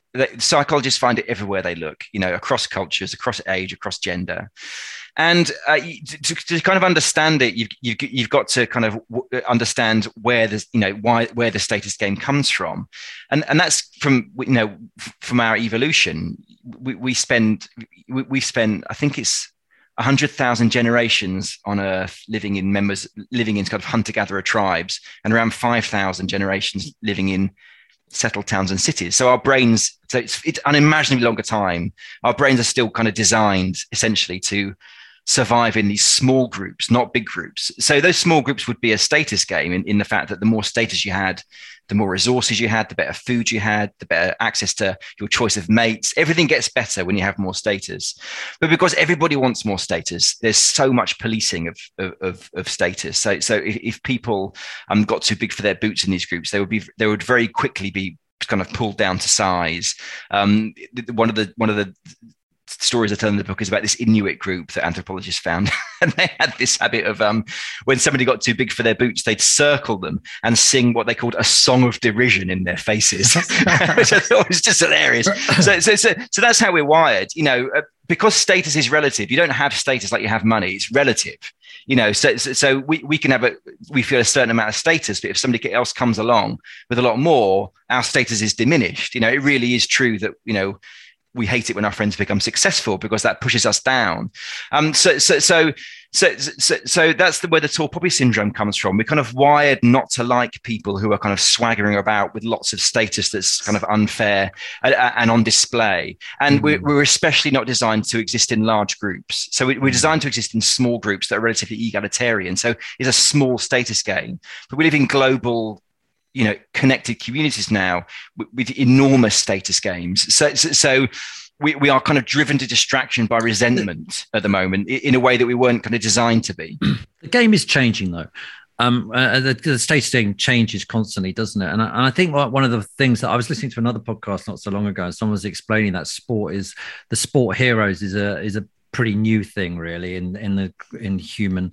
psychologists find it everywhere they look, you know, across cultures, across age, across gender. And uh, to, to kind of understand it, you've, you've, you've got to kind of understand where the, you know, why, where the status game comes from. And, and that's from, you know, from our evolution. We, we spend, we, we spend, I think it's one hundred thousand generations on Earth living in members, living in kind of hunter-gatherer tribes, and around five thousand generations living in settled towns and cities. So our brains, so it's, it's unimaginably longer time. Our brains are still kind of designed essentially to survive in these small groups, not big groups. So those small groups would be a status game in, in the fact that the more status you had, the more resources you had, the better food you had, the better access to your choice of mates. Everything gets better when you have more status. But because everybody wants more status, there's so much policing of, of, of status. So, so if, if people um, got too big for their boots in these groups, they would be, they would very quickly be kind of pulled down to size. Um, one of the, one of the, stories I tell in the book is about this Inuit group that anthropologists found. And they had this habit of um, when somebody got too big for their boots, they'd circle them and sing what they called a song of derision in their faces, which I thought was just hilarious. So, so, so, so that's how we're wired, you know, uh, because status is relative. You don't have status like you have money. It's relative, you know, so, so, so we, we can have a, we feel a certain amount of status, but if somebody else comes along with a lot more, our status is diminished. You know, it really is true that, you know, we hate it when our friends become successful because that pushes us down. Um, so, so, so, so, so, so that's the, where the tall poppy syndrome comes from. We're kind of wired not to like people who are kind of swaggering about with lots of status that's kind of unfair and, and on display. And mm-hmm. we're, we're especially not designed to exist in large groups. So we're designed to exist in small groups that are relatively egalitarian. So it's a small status game. But we live in global, you know, connected communities now with, with enormous status games. So, so, so we, we are kind of driven to distraction by resentment at the moment in a way that we weren't kind of designed to be. The game is changing though. Um, uh, the, the status game changes constantly, doesn't it? And I, and I think one of the things that I was listening to another podcast not so long ago, and someone was explaining that sport is the sport heroes is a, is a pretty new thing really in, in the, in human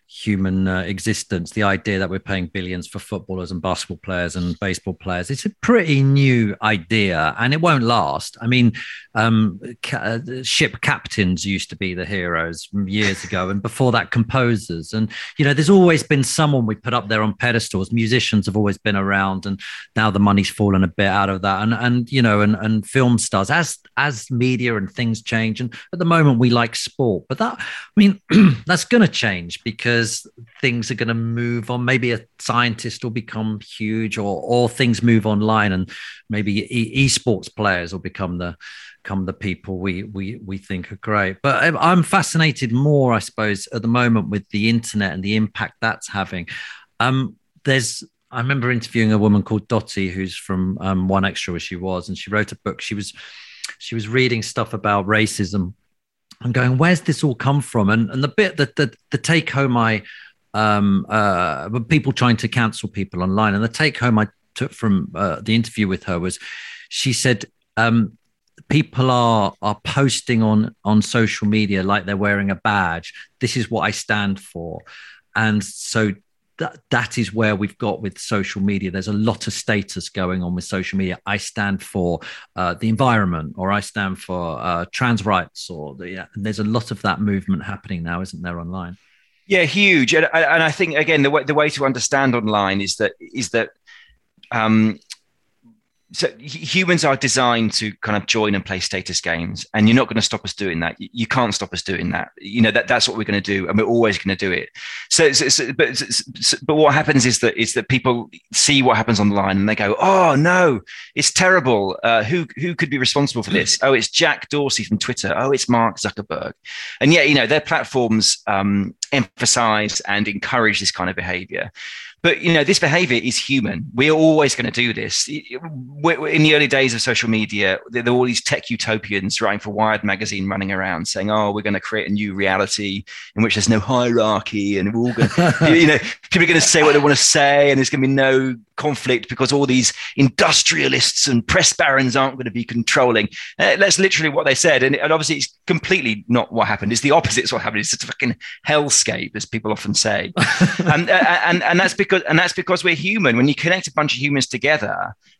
human uh, existence. The idea that we're paying billions for footballers and basketball players and baseball players, it's a pretty new idea and it won't last. I mean, um, ca- ship captains used to be the heroes years ago, and before that composers. And, you know, there's always been someone we put up there on pedestals. Musicians have always been around, and now the money's fallen a bit out of that. And, and you know, and, and film stars, as, as media and things change. And at the moment we like sport, but that, I mean, that's going to change because things are going to move on. Maybe a scientist will become huge, or or things move online, and maybe e- esports players will become the become the people we we we think are great. But I'm fascinated more, I suppose, at the moment with the internet and the impact that's having. Um, there's I remember interviewing a woman called Dottie, who's from um, One Extra, where she was, and she wrote a book. She was she was reading stuff about racism. I'm going, where's this all come from? And and the bit that the, the take home I, um, uh, people trying to cancel people online, and the take home I took from uh, the interview with her was, she said, um, people are are posting on on social media like they're wearing a badge. This is what I stand for, and so. That, that is where we've got with social media. There's a lot of status going on with social media. I stand for uh, the environment, or I stand for uh, trans rights, or the, yeah, and there's a lot of that movement happening now, isn't there, online? Yeah, huge. And, and I think, again, the way, the way to understand online is that is that um, so humans are designed to kind of join and play status games, and you're not going to stop us doing that. You can't stop us doing that. You know, that that's what we're going to do, and we're always going to do it. So, so, so but so, but what happens is that is that people see what happens online and they go, "Oh no, it's terrible. Uh, who who could be responsible for this? Oh, it's Jack Dorsey from Twitter. Oh, it's Mark Zuckerberg." And yet, you know, their platforms um, emphasize and encourage this kind of behavior. But, you know, this behavior is human. We're always going to do this. In the early days of social media, there were all these tech utopians writing for Wired magazine running around saying, oh, we're going to create a new reality in which there's no hierarchy, and we're all going to, you know, people are going to say what they want to say, and there's going to be no conflict because all these industrialists and press barons aren't going to be controlling. Uh, that's literally what they said. And, and obviously it's completely not what happened. It's the opposite. It's what happened. It's a fucking hellscape, as people often say. and, uh, and, and that's because, and that's because we're human. When you connect a bunch of humans together,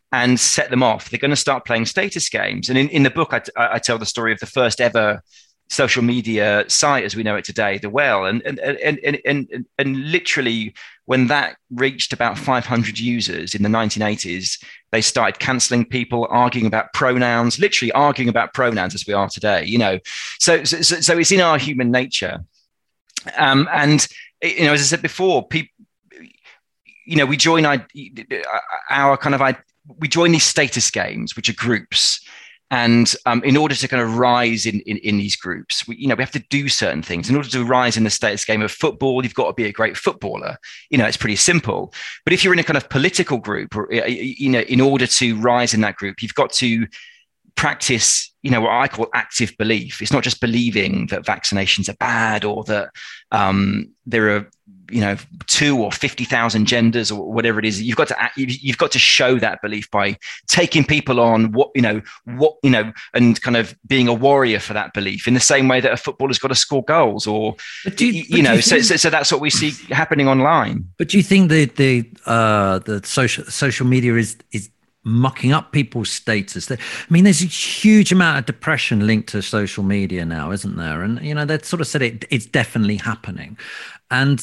and set them off. They're going to start playing status games. And in, in the book, I, I tell the story of the first ever social media site as we know it today, The Well. And, and, and, and, and, and literally when that reached about five hundred users in the nineteen eighties, they started canceling people, arguing about pronouns, literally arguing about pronouns as we are today, you know. So, so, so it's in our human nature. Um, and, you know, as I said before, people, you know, we join our, our kind of, we join these status games, which are groups. And um, in order to kind of rise in, in, in these groups, we, you know, we have to do certain things. In order to rise in the status game of football, you've got to be a great footballer. You know, it's pretty simple. But if you're in a kind of political group, or, you know, in order to rise in that group, you've got to practice, you know, what I call active belief. It's not just believing that vaccinations are bad or that um, there are, you know, two or fifty thousand genders or whatever it is. You've got to you've got to show that belief by taking people on, what you know, what you know, and kind of being a warrior for that belief. In the same way that a footballer's got to score goals, or you, you, you know, you think, so, so so that's what we see happening online. But do you think the the uh, the social social media is is mucking up people's status? I mean, there's a huge amount of depression linked to social media now, isn't there? And you know, they sort of said it it's definitely happening, and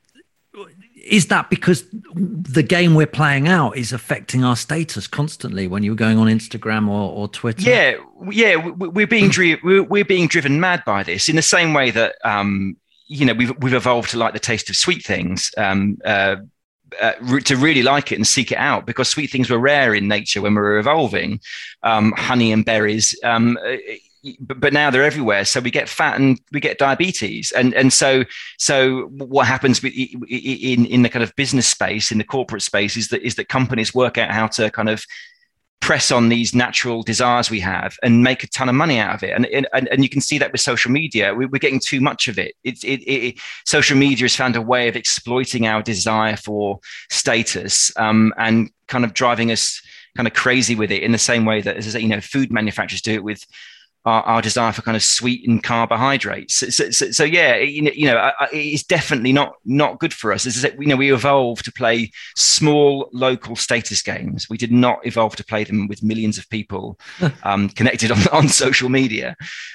is that because the game we're playing out is affecting our status constantly when you're going on Instagram or, or Twitter? Yeah, yeah, we're being dri- we're being driven mad by this in the same way that um, you know we've we've evolved to like the taste of sweet things, um, uh, uh, to really like it and seek it out, because sweet things were rare in nature when we were evolving, um, honey and berries. Um, But, but now they're everywhere, so we get fat and we get diabetes, and and so so what happens in in the kind of business space, in the corporate space, is that is that companies work out how to kind of press on these natural desires we have and make a ton of money out of it, and and, and you can see that with social media. We, we're getting too much of it. It's it, it social media has found a way of exploiting our desire for status, um, and kind of driving us kind of crazy with it. In the same way that, as I say, you know, food manufacturers do it with Our, our desire for kind of sweetened carbohydrates. So, so, so, so yeah, you know, you know, it's definitely not not good for us. Is that, you know, we evolved to play small local status games. We did not evolve to play them with millions of people um, connected on, on social media.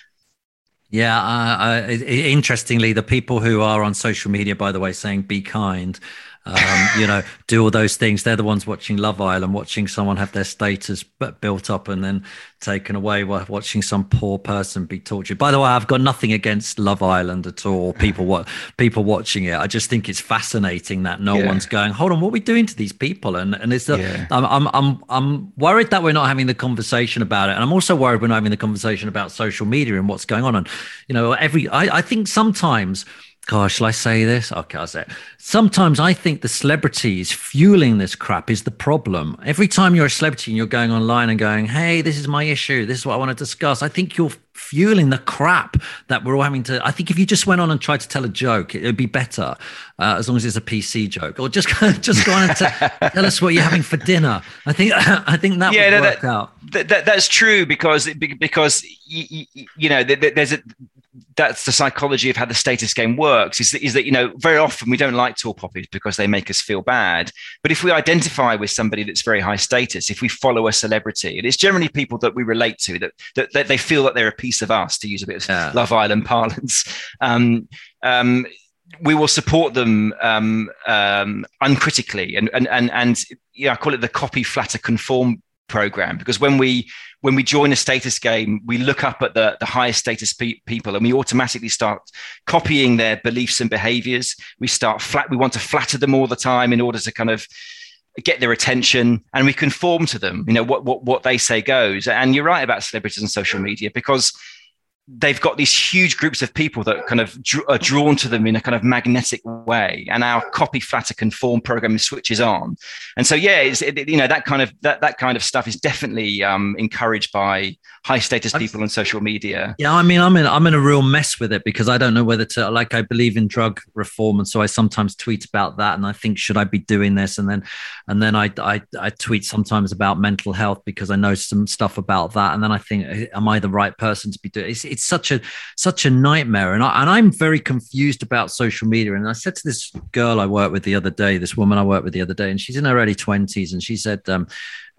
Yeah, uh, uh, interestingly, the people who are on social media, by the way, saying be kind, um, you know, do all those things, they're the ones watching Love Island, watching someone have their status built up and then taken away, while watching some poor person be tortured. By the way, I've got nothing against Love Island at all. People what people watching it, I just think it's fascinating that no yeah. one's going, hold on, what are we doing to these people? And and it's the, yeah. I'm, I'm I'm I'm worried that we're not having the conversation about it, and I'm also worried we're not having the conversation about social media and what's going on. And you know, every I, I think sometimes. Gosh, shall I say this? Okay, I'll say it. Sometimes I think the celebrities fueling this crap is the problem. Every time you're a celebrity and you're going online and going, hey, this is my issue, this is what I want to discuss, I think you're fueling the crap that we're all having to. I think if you just went on and tried to tell a joke, it would be better, uh, as long as it's a P C joke, or just just go on and t- tell us what you're having for dinner. I think I think that yeah, would no, work that, out. That, that, that's true, because because you, you know there's a. That's the psychology of how the status game works, is that, is that, you know, very often we don't like tall poppies because they make us feel bad. But if we identify with somebody that's very high status, if we follow a celebrity, and it's generally people that we relate to, that that, that they feel that they're a piece of us, to use a bit of yeah. Love Island parlance, um, um, we will support them um, um, uncritically. And, and, and, and yeah, I call it the copy, flatter, conform program, because when we when we join a status game, we look up at the the highest status pe- people and we automatically start copying their beliefs and behaviors. We start flat we want to flatter them all the time in order to kind of get their attention, and we conform to them. You know, what what what they say goes. And you're right about celebrities and social media, because they've got these huge groups of people that kind of dr- are drawn to them in a kind of magnetic way, and our copy, flatter, conform program switches on. And so, yeah, it's, it, you know, that kind of that that kind of stuff is definitely um, encouraged by high status people on social media. Yeah, I mean, I'm in I'm in a real mess with it, because I don't know whether to, like, I believe in drug reform, and so I sometimes tweet about that, and I think, should I be doing this? And then and then I I, I tweet sometimes about mental health, because I know some stuff about that, and then I think, am I the right person to be doing it? It's, it's such a such a nightmare, and I and I'm very confused about social media. And I said to this girl I worked with the other day, this woman I worked with the other day, and she's in her early twenties, and she said, um,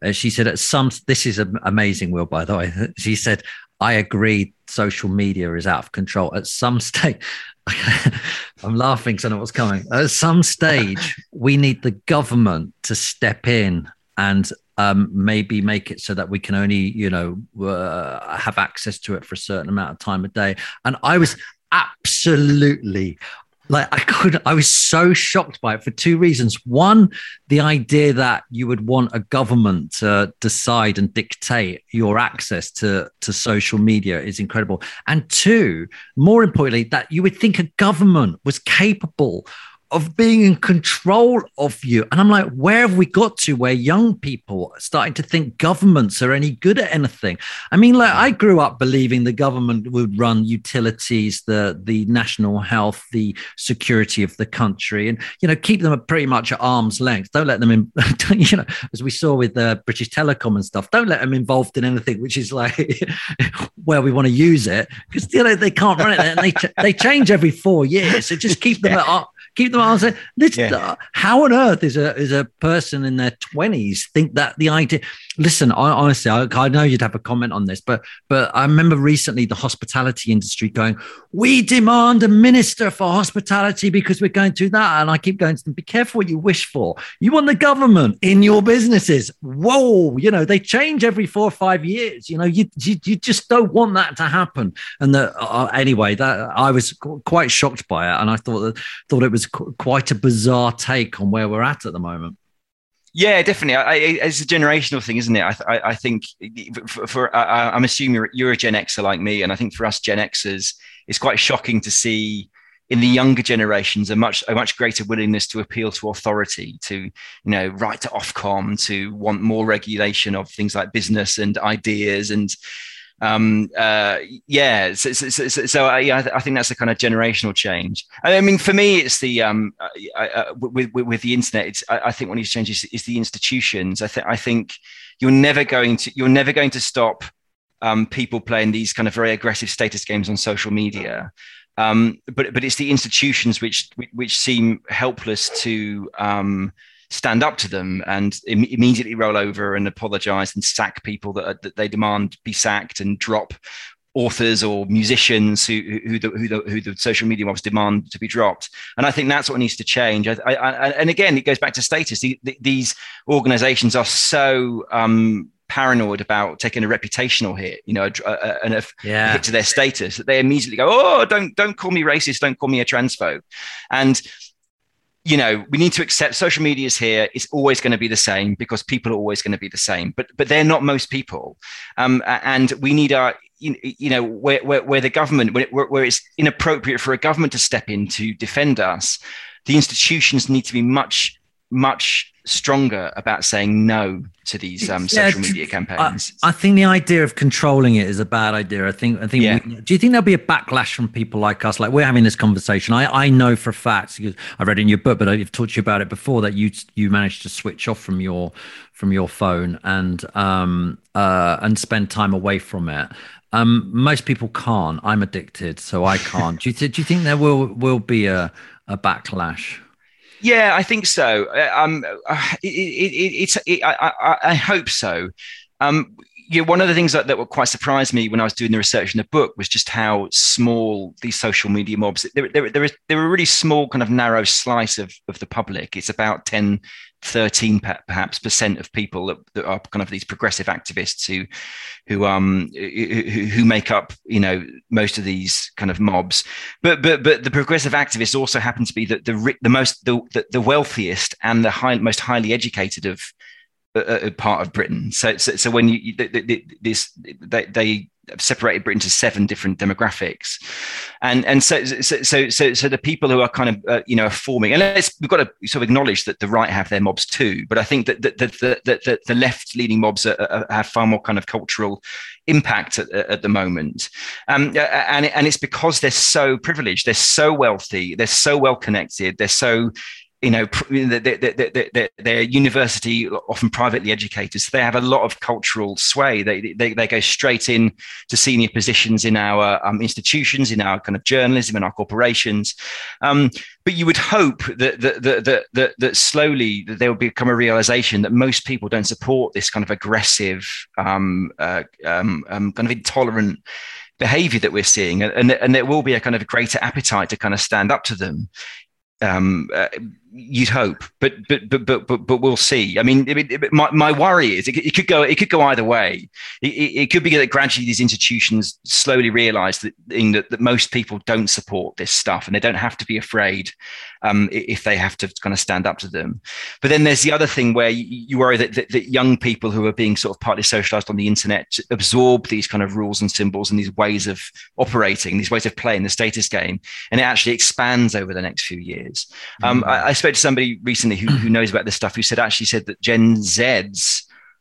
Uh, she said, at some, this is amazing, Will, by the way. She said, I agree, social media is out of control. At some stage, I'm laughing because I know what's coming. At some stage, we need the government to step in and um, maybe make it so that we can only, you know, uh, have access to it for a certain amount of time a day. And I was absolutely like, I couldn't, I was so shocked by it for two reasons. One, the idea that you would want a government to decide and dictate your access to, to social media is incredible. And two, more importantly, that you would think a government was capable of being in control of you. And I'm like, where have we got to where young people are starting to think governments are any good at anything? I mean, like, I grew up believing the government would run utilities, the, the national health, the security of the country, and, you know, keep them at pretty much at arm's length. Don't let them in, you know, as we saw with uh, British Telecom and stuff, don't let them involved in anything which is like where we want to use it, because, you know, they can't run it. And they, they change every four years. So just keep them at arm's Keep them on. This, yeah. uh, how on earth is a is a person in their twenties think that the idea? Listen, I, honestly, I, I know you'd have a comment on this, but but I remember recently the hospitality industry going, "We demand a minister for hospitality because we're going through that." And I keep going to them, be careful what you wish for. You want the government in your businesses. Whoa, you know, they change every four or five years. You know, you you, you just don't want that to happen. And the, uh, anyway, that I was quite shocked by it, and I thought that, thought it was quite a bizarre take on where we're at at the moment. Yeah, definitely. I, I, it's a generational thing, isn't it? I, I, I think for, for I, I'm assuming you're, you're a Gen Xer like me, and I think for us Gen Xers, it's quite shocking to see in the younger generations a much a much greater willingness to appeal to authority, to, you know, write to Ofcom, to want more regulation of things like business and ideas and. Um, uh, yeah, so, so, so, so uh, yeah, I, th- I think that's a kind of generational change. I mean, for me, it's the um, I, I, with, with with the internet. It's I, I think what needs to change is, is the institutions. I think I think you're never going to you're never going to stop um, people playing these kind of very aggressive status games on social media. Um, but but it's the institutions which which seem helpless to. Um, stand up to them and Im- immediately roll over and apologize and sack people that, are, that they demand be sacked, and drop authors or musicians who who the, who the, who the social media mobs demand to be dropped. And I think that's what needs to change. I, I, and again, it goes back to status. The, the, these organizations are so um, paranoid about taking a reputational hit, you know, a, a, a, a yeah. hit to their status, that they immediately go, oh, don't don't call me racist, don't call me a transphobe. And you know, we need to accept social media is here. It's always going to be the same because people are always going to be the same, but but they're not most people. Um, and we need our, you, you know, where, where, where the government, where, where it's inappropriate for a government to step in to defend us, the institutions need to be much, much stronger about saying no to these um, yeah, social media campaigns. I, I think the idea of controlling it is a bad idea. I think. I think. Yeah. We, do you think there'll be a backlash from people like us? Like, we're having this conversation. I, I know for a fact, because I read in your book, but I've talked to you about it before, that you you managed to switch off from your from your phone and um uh and spend time away from it. Um, most people can't. I'm addicted, so I can't. do you th- do you think there will will be a a backlash? Yeah, I think so. Um, it, it, it, it's. It, I, I, I hope so. Um, you know, one of the things that, that would quite surprise me when I was doing the research in the book was just how small these social media mobs. They're, they're, they're, they're a really small, kind of narrow slice of, of the public. It's about ten, thirteen perhaps percent of people that, that are kind of these progressive activists who, who um who, who make up, you know, most of these kind of mobs. But but but the progressive activists also happen to be the the, the most the, the wealthiest and the high, most highly educated of. A, a part of Britain. So, so, so when you this, they, they separated Britain to seven different demographics, and and so so so so, so the people who are kind of uh, you know are forming, and let's, we've got to sort of acknowledge that the right have their mobs too, but I think that the the the, the, the left leaning mobs are, are, have far more kind of cultural impact at, at the moment, um, and and it's because they're so privileged, they're so wealthy, they're so well connected, they're so you know, they're, they're, they're, they're university, often privately educated, so they have a lot of cultural sway. They, they, they go straight in to senior positions in our um, institutions, in our kind of journalism, in our corporations. Um, but you would hope that that, that, that, that slowly that there will become a realization that most people don't support this kind of aggressive, um, uh, um, um, kind of intolerant behavior that we're seeing, and, and there will be a kind of greater appetite to kind of stand up to them. Um, uh, you'd hope, but but but but but, but we'll see. I mean, it, it, my my worry is it, it could go it could go either way. It, it, it could be that gradually these institutions slowly realise that, that that most people don't support this stuff, and they don't have to be afraid um, if they have to kind of stand up to them. But then there's the other thing where you, you worry that, that that young people who are being sort of partly socialised on the internet absorb these kind of rules and symbols and these ways of operating, these ways of playing the status game, and it actually expands over the next few years. Um, mm-hmm. I, I spoke to somebody recently who, who knows about this stuff, who said actually said that Gen Zs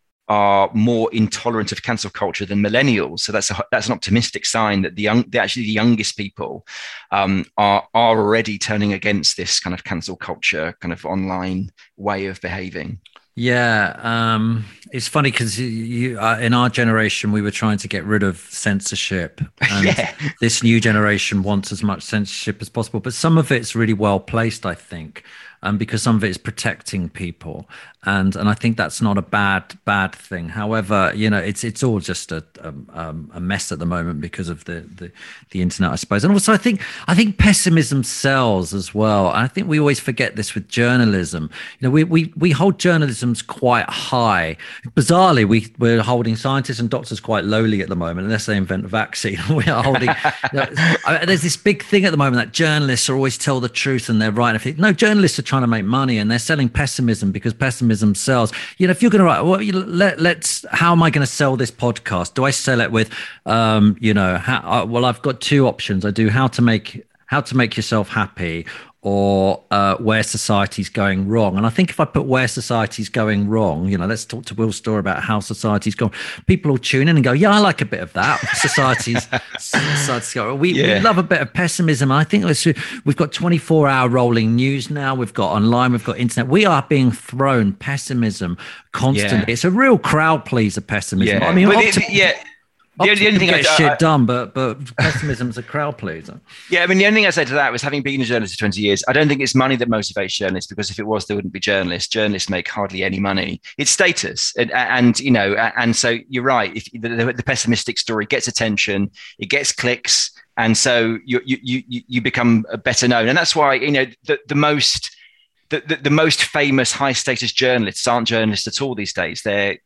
are more intolerant of cancel culture than millennials. So that's a, that's an optimistic sign that the young, the, actually the youngest people um, are are already turning against this kind of cancel culture, kind of online way of behaving. Yeah, um, it's funny because you, uh, in our generation, we were trying to get rid of censorship, and yeah. this new generation wants as much censorship as possible. But some of it's really well placed, I think, um, because some of it is protecting people, and and I think that's not a bad bad thing. However, you know, it's it's all just a um, a mess at the moment because of the, the the internet, I suppose. And also, I think I think pessimism sells as well. And I think we always forget this with journalism. You know, we we we hold journalism's quite high. Bizarrely, we we're holding scientists and doctors quite lowly at the moment, unless they invent a vaccine. We are holding. You know, there's this big thing at the moment that journalists are always tell the truth and they're right. No, journalists are trying to make money and they're selling pessimism because pessimism sells. You know, if you're going to write, well, you, let, let's. How am I going to sell this podcast? Do I sell it with, um, you know, how, uh, well, I've got two options. I do how to make how to make yourself happy, or uh, where society's going wrong. And I think if I put where society's going wrong, you know, let's talk to Will Storr about how society's gone. People will tune in and go, yeah, I like a bit of that. Society's, society's going. We, yeah. we love a bit of pessimism. I think we've got twenty-four hour rolling news now. We've got online, we've got internet. We are being thrown pessimism constantly. Yeah. It's a real crowd pleaser, pessimism. Yeah. I mean, well, it, yeah. The only, the only thing get I, shit I, done, but but pessimism's a crowd pleaser. Yeah, I mean, the only thing I said to that was, having been a journalist for twenty years, I don't think it's money that motivates journalists, because if it was, there wouldn't be journalists. Journalists make hardly any money. It's status, and, and you know, and so you're right. If the, the pessimistic story gets attention, it gets clicks, and so you you you you become better known, and that's why, you know, the the most the the, the most famous high status journalists aren't journalists at all these days. They're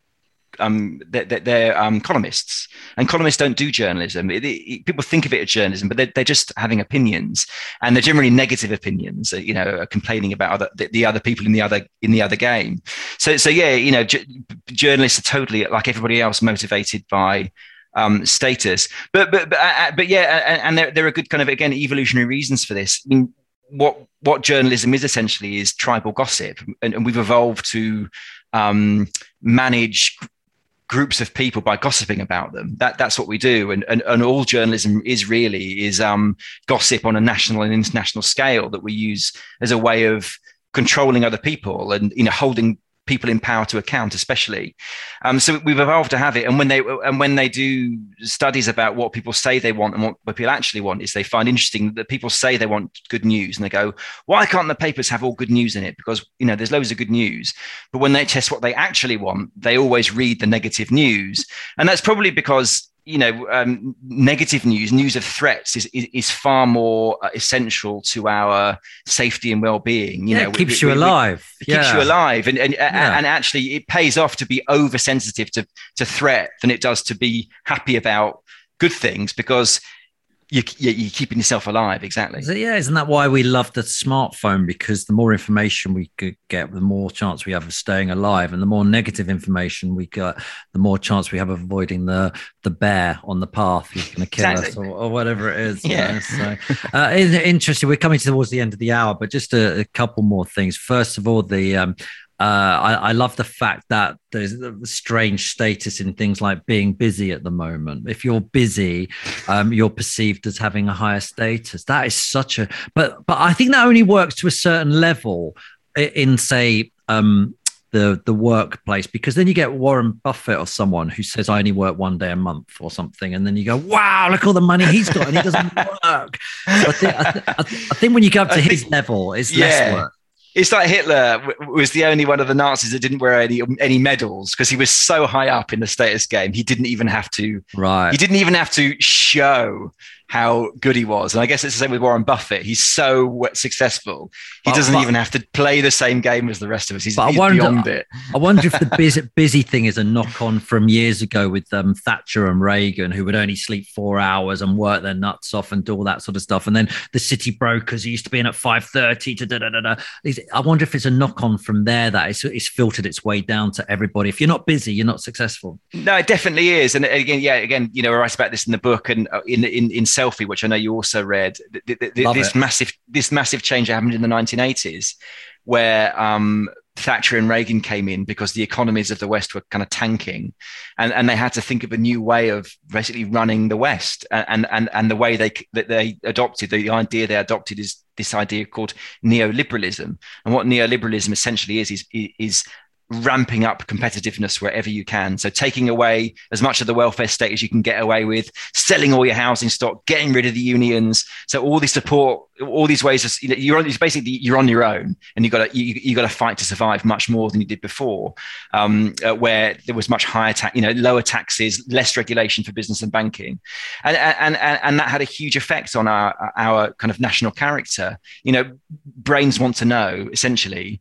Um, they're, they're um, columnists, and columnists don't do journalism. It, it, people think of it as journalism, but they're, they're just having opinions, and they're generally negative opinions. You know, complaining about other, the, the other people in the other in the other game. So, so yeah, you know, j- journalists are totally, like everybody else, motivated by um, status. But but but, uh, but yeah, and, and there there are good kind of, again, evolutionary reasons for this. I mean, what what journalism is essentially is tribal gossip, and, and we've evolved to um, manage groups of people by gossiping about them. That that's what we do, and and, and all journalism is really is um, gossip on a national and international scale that we use as a way of controlling other people and, you know, holding people in power to account, especially. Um, so we've evolved to have it. And when they and when they do studies about what people say they want and what, what people actually want, is they find interesting that people say they want good news, and they go, why can't the papers have all good news in it? Because, you know, there's loads of good news. But when they test what they actually want, they always read the negative news. And that's probably because, you know, um, negative news, news of threats is, is, is far more uh, essential to our safety and well-being. You yeah, know, it keeps we, you we, alive. It yeah. keeps you alive. And, and, yeah. and actually it pays off to be oversensitive to, to threat than it does to be happy about good things, because you, you're keeping yourself alive. Exactly. So, yeah, isn't that why we love the smartphone? Because the more information we could get, the more chance we have of staying alive, and the more negative information we get, the more chance we have of avoiding the the bear on the path who's going to kill exactly. us, or, or whatever it is. Yeah. You know? So, uh, interesting. We're coming towards the end of the hour, but just a, a couple more things. First of all, the um, uh, I, I love the fact that there's a strange status in things like being busy at the moment. If you're busy, um, you're perceived as having a higher status. That is such a, but but I think that only works to a certain level in, say, um, the the workplace, because then you get Warren Buffett or someone who says, I only work one day a month or something, and then you go, wow, look all the money he's got and he doesn't work. So I, think, I, th- I, th- I think when you go up to I his think, level, it's yeah. less work. It's like Hitler w- was the only one of the Nazis that didn't wear any any medals because he was so high up in the status game. He didn't even have to. Right. He didn't even have to show how good he was. And I guess it's the same with Warren Buffett. He's so successful. He but, doesn't but, even have to play the same game as the rest of us. He's, he's wonder, beyond it. I wonder if the busy, busy thing is a knock on from years ago with um, Thatcher and Reagan, who would only sleep four hours and work their nuts off and do all that sort of stuff. And then the city brokers who used to be in at five thirty to da da da da. I wonder if it's a knock on from there that it's, it's filtered its way down to everybody. If you're not busy, you're not successful. No, it definitely is. And again, yeah, again, you know, I write about this in the book and in in in Selfie, which I know you also read. This it. massive this massive change that happened in the nineteen eighties, where um, Thatcher and Reagan came in because the economies of the West were kind of tanking, and, and they had to think of a new way of basically running the West. And and and the way they that they adopted, the idea they adopted is this idea called neoliberalism. And what neoliberalism essentially is is is ramping up competitiveness wherever you can. So taking away as much of the welfare state as you can get away with, selling all your housing stock, getting rid of the unions. So all these support, all these ways of, you know, you're on, it's basically you're on your own, and you got to you, you got to fight to survive much more than you did before, um, uh, where there was much higher tax, you know, lower taxes, less regulation for business and banking, and and and and that had a huge effect on our our kind of national character. You know, brains want to know essentially,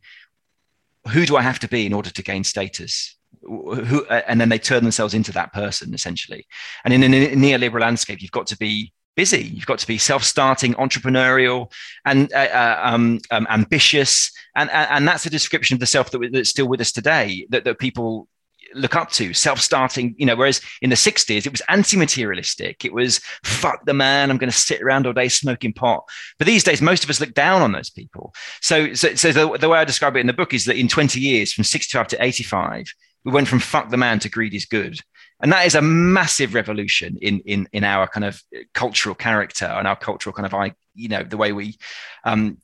who do I have to be in order to gain status? Who, and then they turn themselves into that person, essentially. And in a neoliberal landscape, you've got to be busy. You've got to be self-starting, entrepreneurial, and uh, um, um, ambitious. And, and that's a description of the self that, that's still with us today, that, that people look up to, self-starting, you know, whereas in the sixties, it was anti-materialistic. It was, fuck the man, I'm going to sit around all day smoking pot. But these days, most of us look down on those people. So, so, so the, the way I describe it in the book is that in twenty years, from sixty-five to eighty-five, we went from fuck the man to greed is good. And that is a massive revolution in, in, in our kind of cultural character and our cultural kind of, you know, the way we um,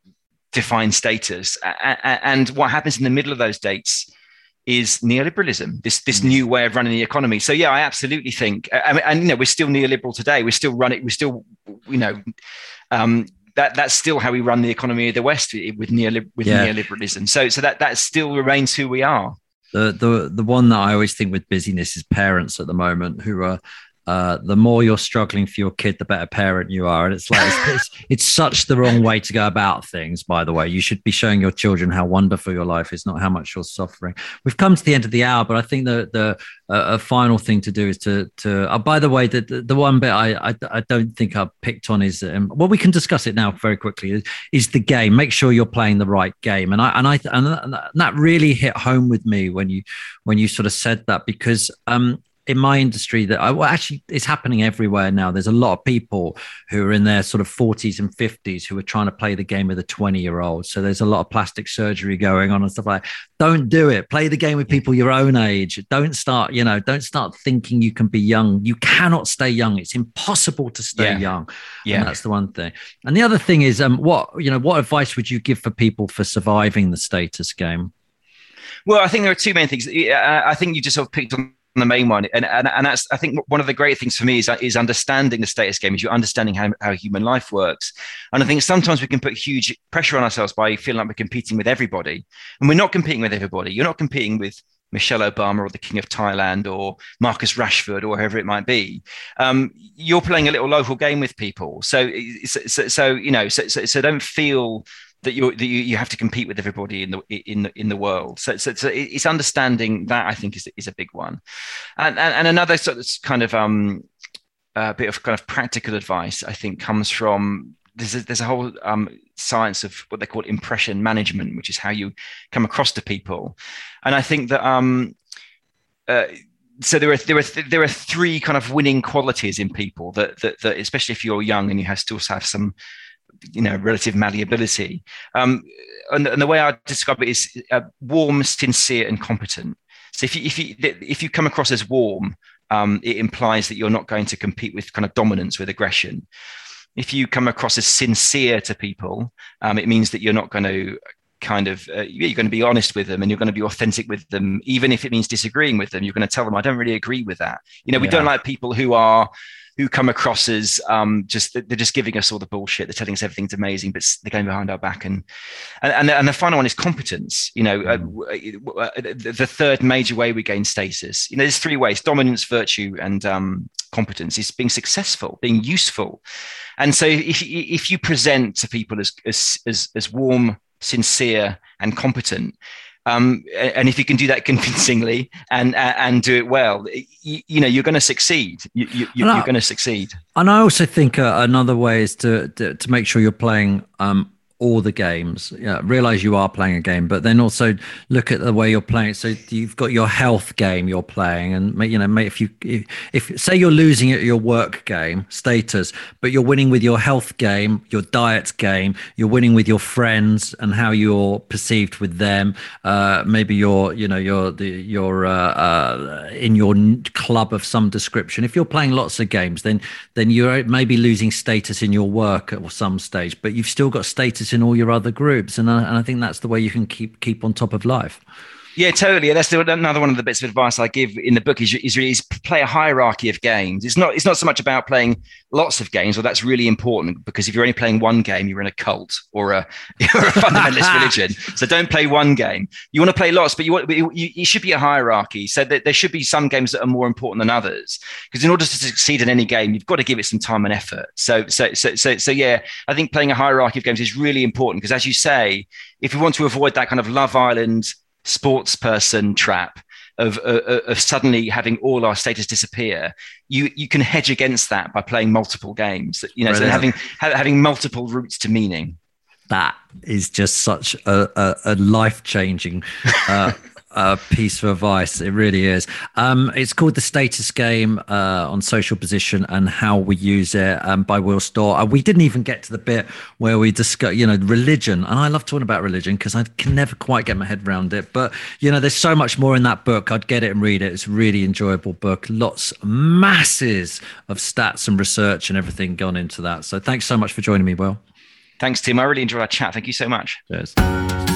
define status. And what happens in the middle of those dates is neoliberalism, this this new way of running the economy. So yeah, I absolutely think, I mean, and you know, we're still neoliberal today. We're still running. We're still, you know, um, that that's still how we run the economy of the West with neoliber- with yeah. neoliberalism. So so that that still remains who we are. The the the one that I always think with busyness is parents at the moment who are. Uh, the more you're struggling for your kid, the better parent you are. And it's like, it's, it's, it's such the wrong way to go about things, by the way. You should be showing your children how wonderful your life is, not how much you're suffering. We've come to the end of the hour, but I think the the uh, a final thing to do is to, to uh, by the way, the, the, the one bit I, I I don't think I've picked on is, um, well, we can discuss it now very quickly, is, is the game. Make sure you're playing the right game. And I and I and that really hit home with me when you when you sort of said that, because um in my industry, that I well, actually it's happening everywhere now. There's a lot of people who are in their sort of forties and fifties who are trying to play the game with a twenty year old. So there's a lot of plastic surgery going on and stuff like that. Don't do it. Play the game with people your own age. Don't start, you know, don't start thinking you can be young. You cannot stay young. It's impossible to stay yeah. young. Yeah. And that's the one thing. And the other thing is, um, what, you know, what advice would you give for people for surviving the status game? Well, I think there are two main things. I think you just sort of picked on the main one, and, and and that's, I think, one of the great things for me is is understanding the status game, is you're understanding how, how human life works. And I think sometimes we can put huge pressure on ourselves by feeling like we're competing with everybody, and we're not competing with everybody. You're not competing with Michelle Obama or the King of Thailand or Marcus Rashford or whoever it might be. Um, you're playing a little local game with people. So so, so you know, so, so so don't feel that you that you, you have to compete with everybody in the in the in the world. So, so, so it's understanding that, I think, is is a big one. And and, and another sort of kind of um a bit of kind of practical advice, I think, comes from there's a, there's a whole um science of what they call impression management, which is how you come across to people. And I think that um uh, so there are there are there are three kind of winning qualities in people that that, that especially if you're young and you have still have some you know, relative malleability. Um, and, and the way I describe it is uh, warm, sincere, and competent. So if you if you if you come across as warm, um, it implies that you're not going to compete with kind of dominance, with aggression. If you come across as sincere to people, um, it means that you're not going to kind of uh, you're going to be honest with them, and you're going to be authentic with them, even if it means disagreeing with them. You're going to tell them, I don't really agree with that. You know, we yeah. don't like people who are who come across as um, just they're just giving us all the bullshit. They're telling us everything's amazing, but they're going behind our back. And and and the, and the final one is competence. You know, mm. uh, the, the third major way we gain status. You know, there's three ways: dominance, virtue, and um, competence. Is being successful, being useful. And so if if you present to people as as as, as warm, sincere, and competent. Um, and if you can do that convincingly and and do it well, you, you know, you're going to succeed. You, you, you're going to succeed. And I also think uh, another way is to, to to make sure you're playing um, all the games. Yeah, realize you are playing a game, but then also look at the way you're playing. So you've got your health game you're playing, and you know, if you if, if say you're losing at your work game status, but you're winning with your health game, your diet game, you're winning with your friends and how you're perceived with them. Uh, maybe you're you know you're the you're uh, uh, in your club of some description. If you're playing lots of games, then then you're maybe losing status in your work at some stage, but you've still got status in all your other groups, and I, and I think that's the way you can keep keep on top of life. Yeah, totally. That's the, another one of the bits of advice I give in the book is, is really is play a hierarchy of games. It's not it's not so much about playing lots of games, well, that's really important, because if you're only playing one game, you're in a cult or a, or a fundamentalist religion. So don't play one game. You want to play lots, but you want you, you, it should be a hierarchy. So that there should be some games that are more important than others, because in order to succeed in any game, you've got to give it some time and effort. So so so so so yeah, I think playing a hierarchy of games is really important, because as you say, if we want to avoid that kind of Love Island sports person trap of, of of suddenly having all our status disappear, you you can hedge against that by playing multiple games. You know, so having having multiple routes to meaning. That is just such a a, a life changing uh, uh, piece of advice. It really is. Um, it's called The Status Game uh, on Social Position and How We Use It, um, by Will Storr. Uh, we didn't even get to the bit where we discuss, you know, religion. And I love talking about religion because I can never quite get my head around it. But, you know, there's so much more in that book. I'd get it and read it. It's a really enjoyable book. Lots, masses of stats and research and everything gone into that. So thanks so much for joining me, Will. Thanks, Tim. I really enjoyed our chat. Thank you so much. Cheers.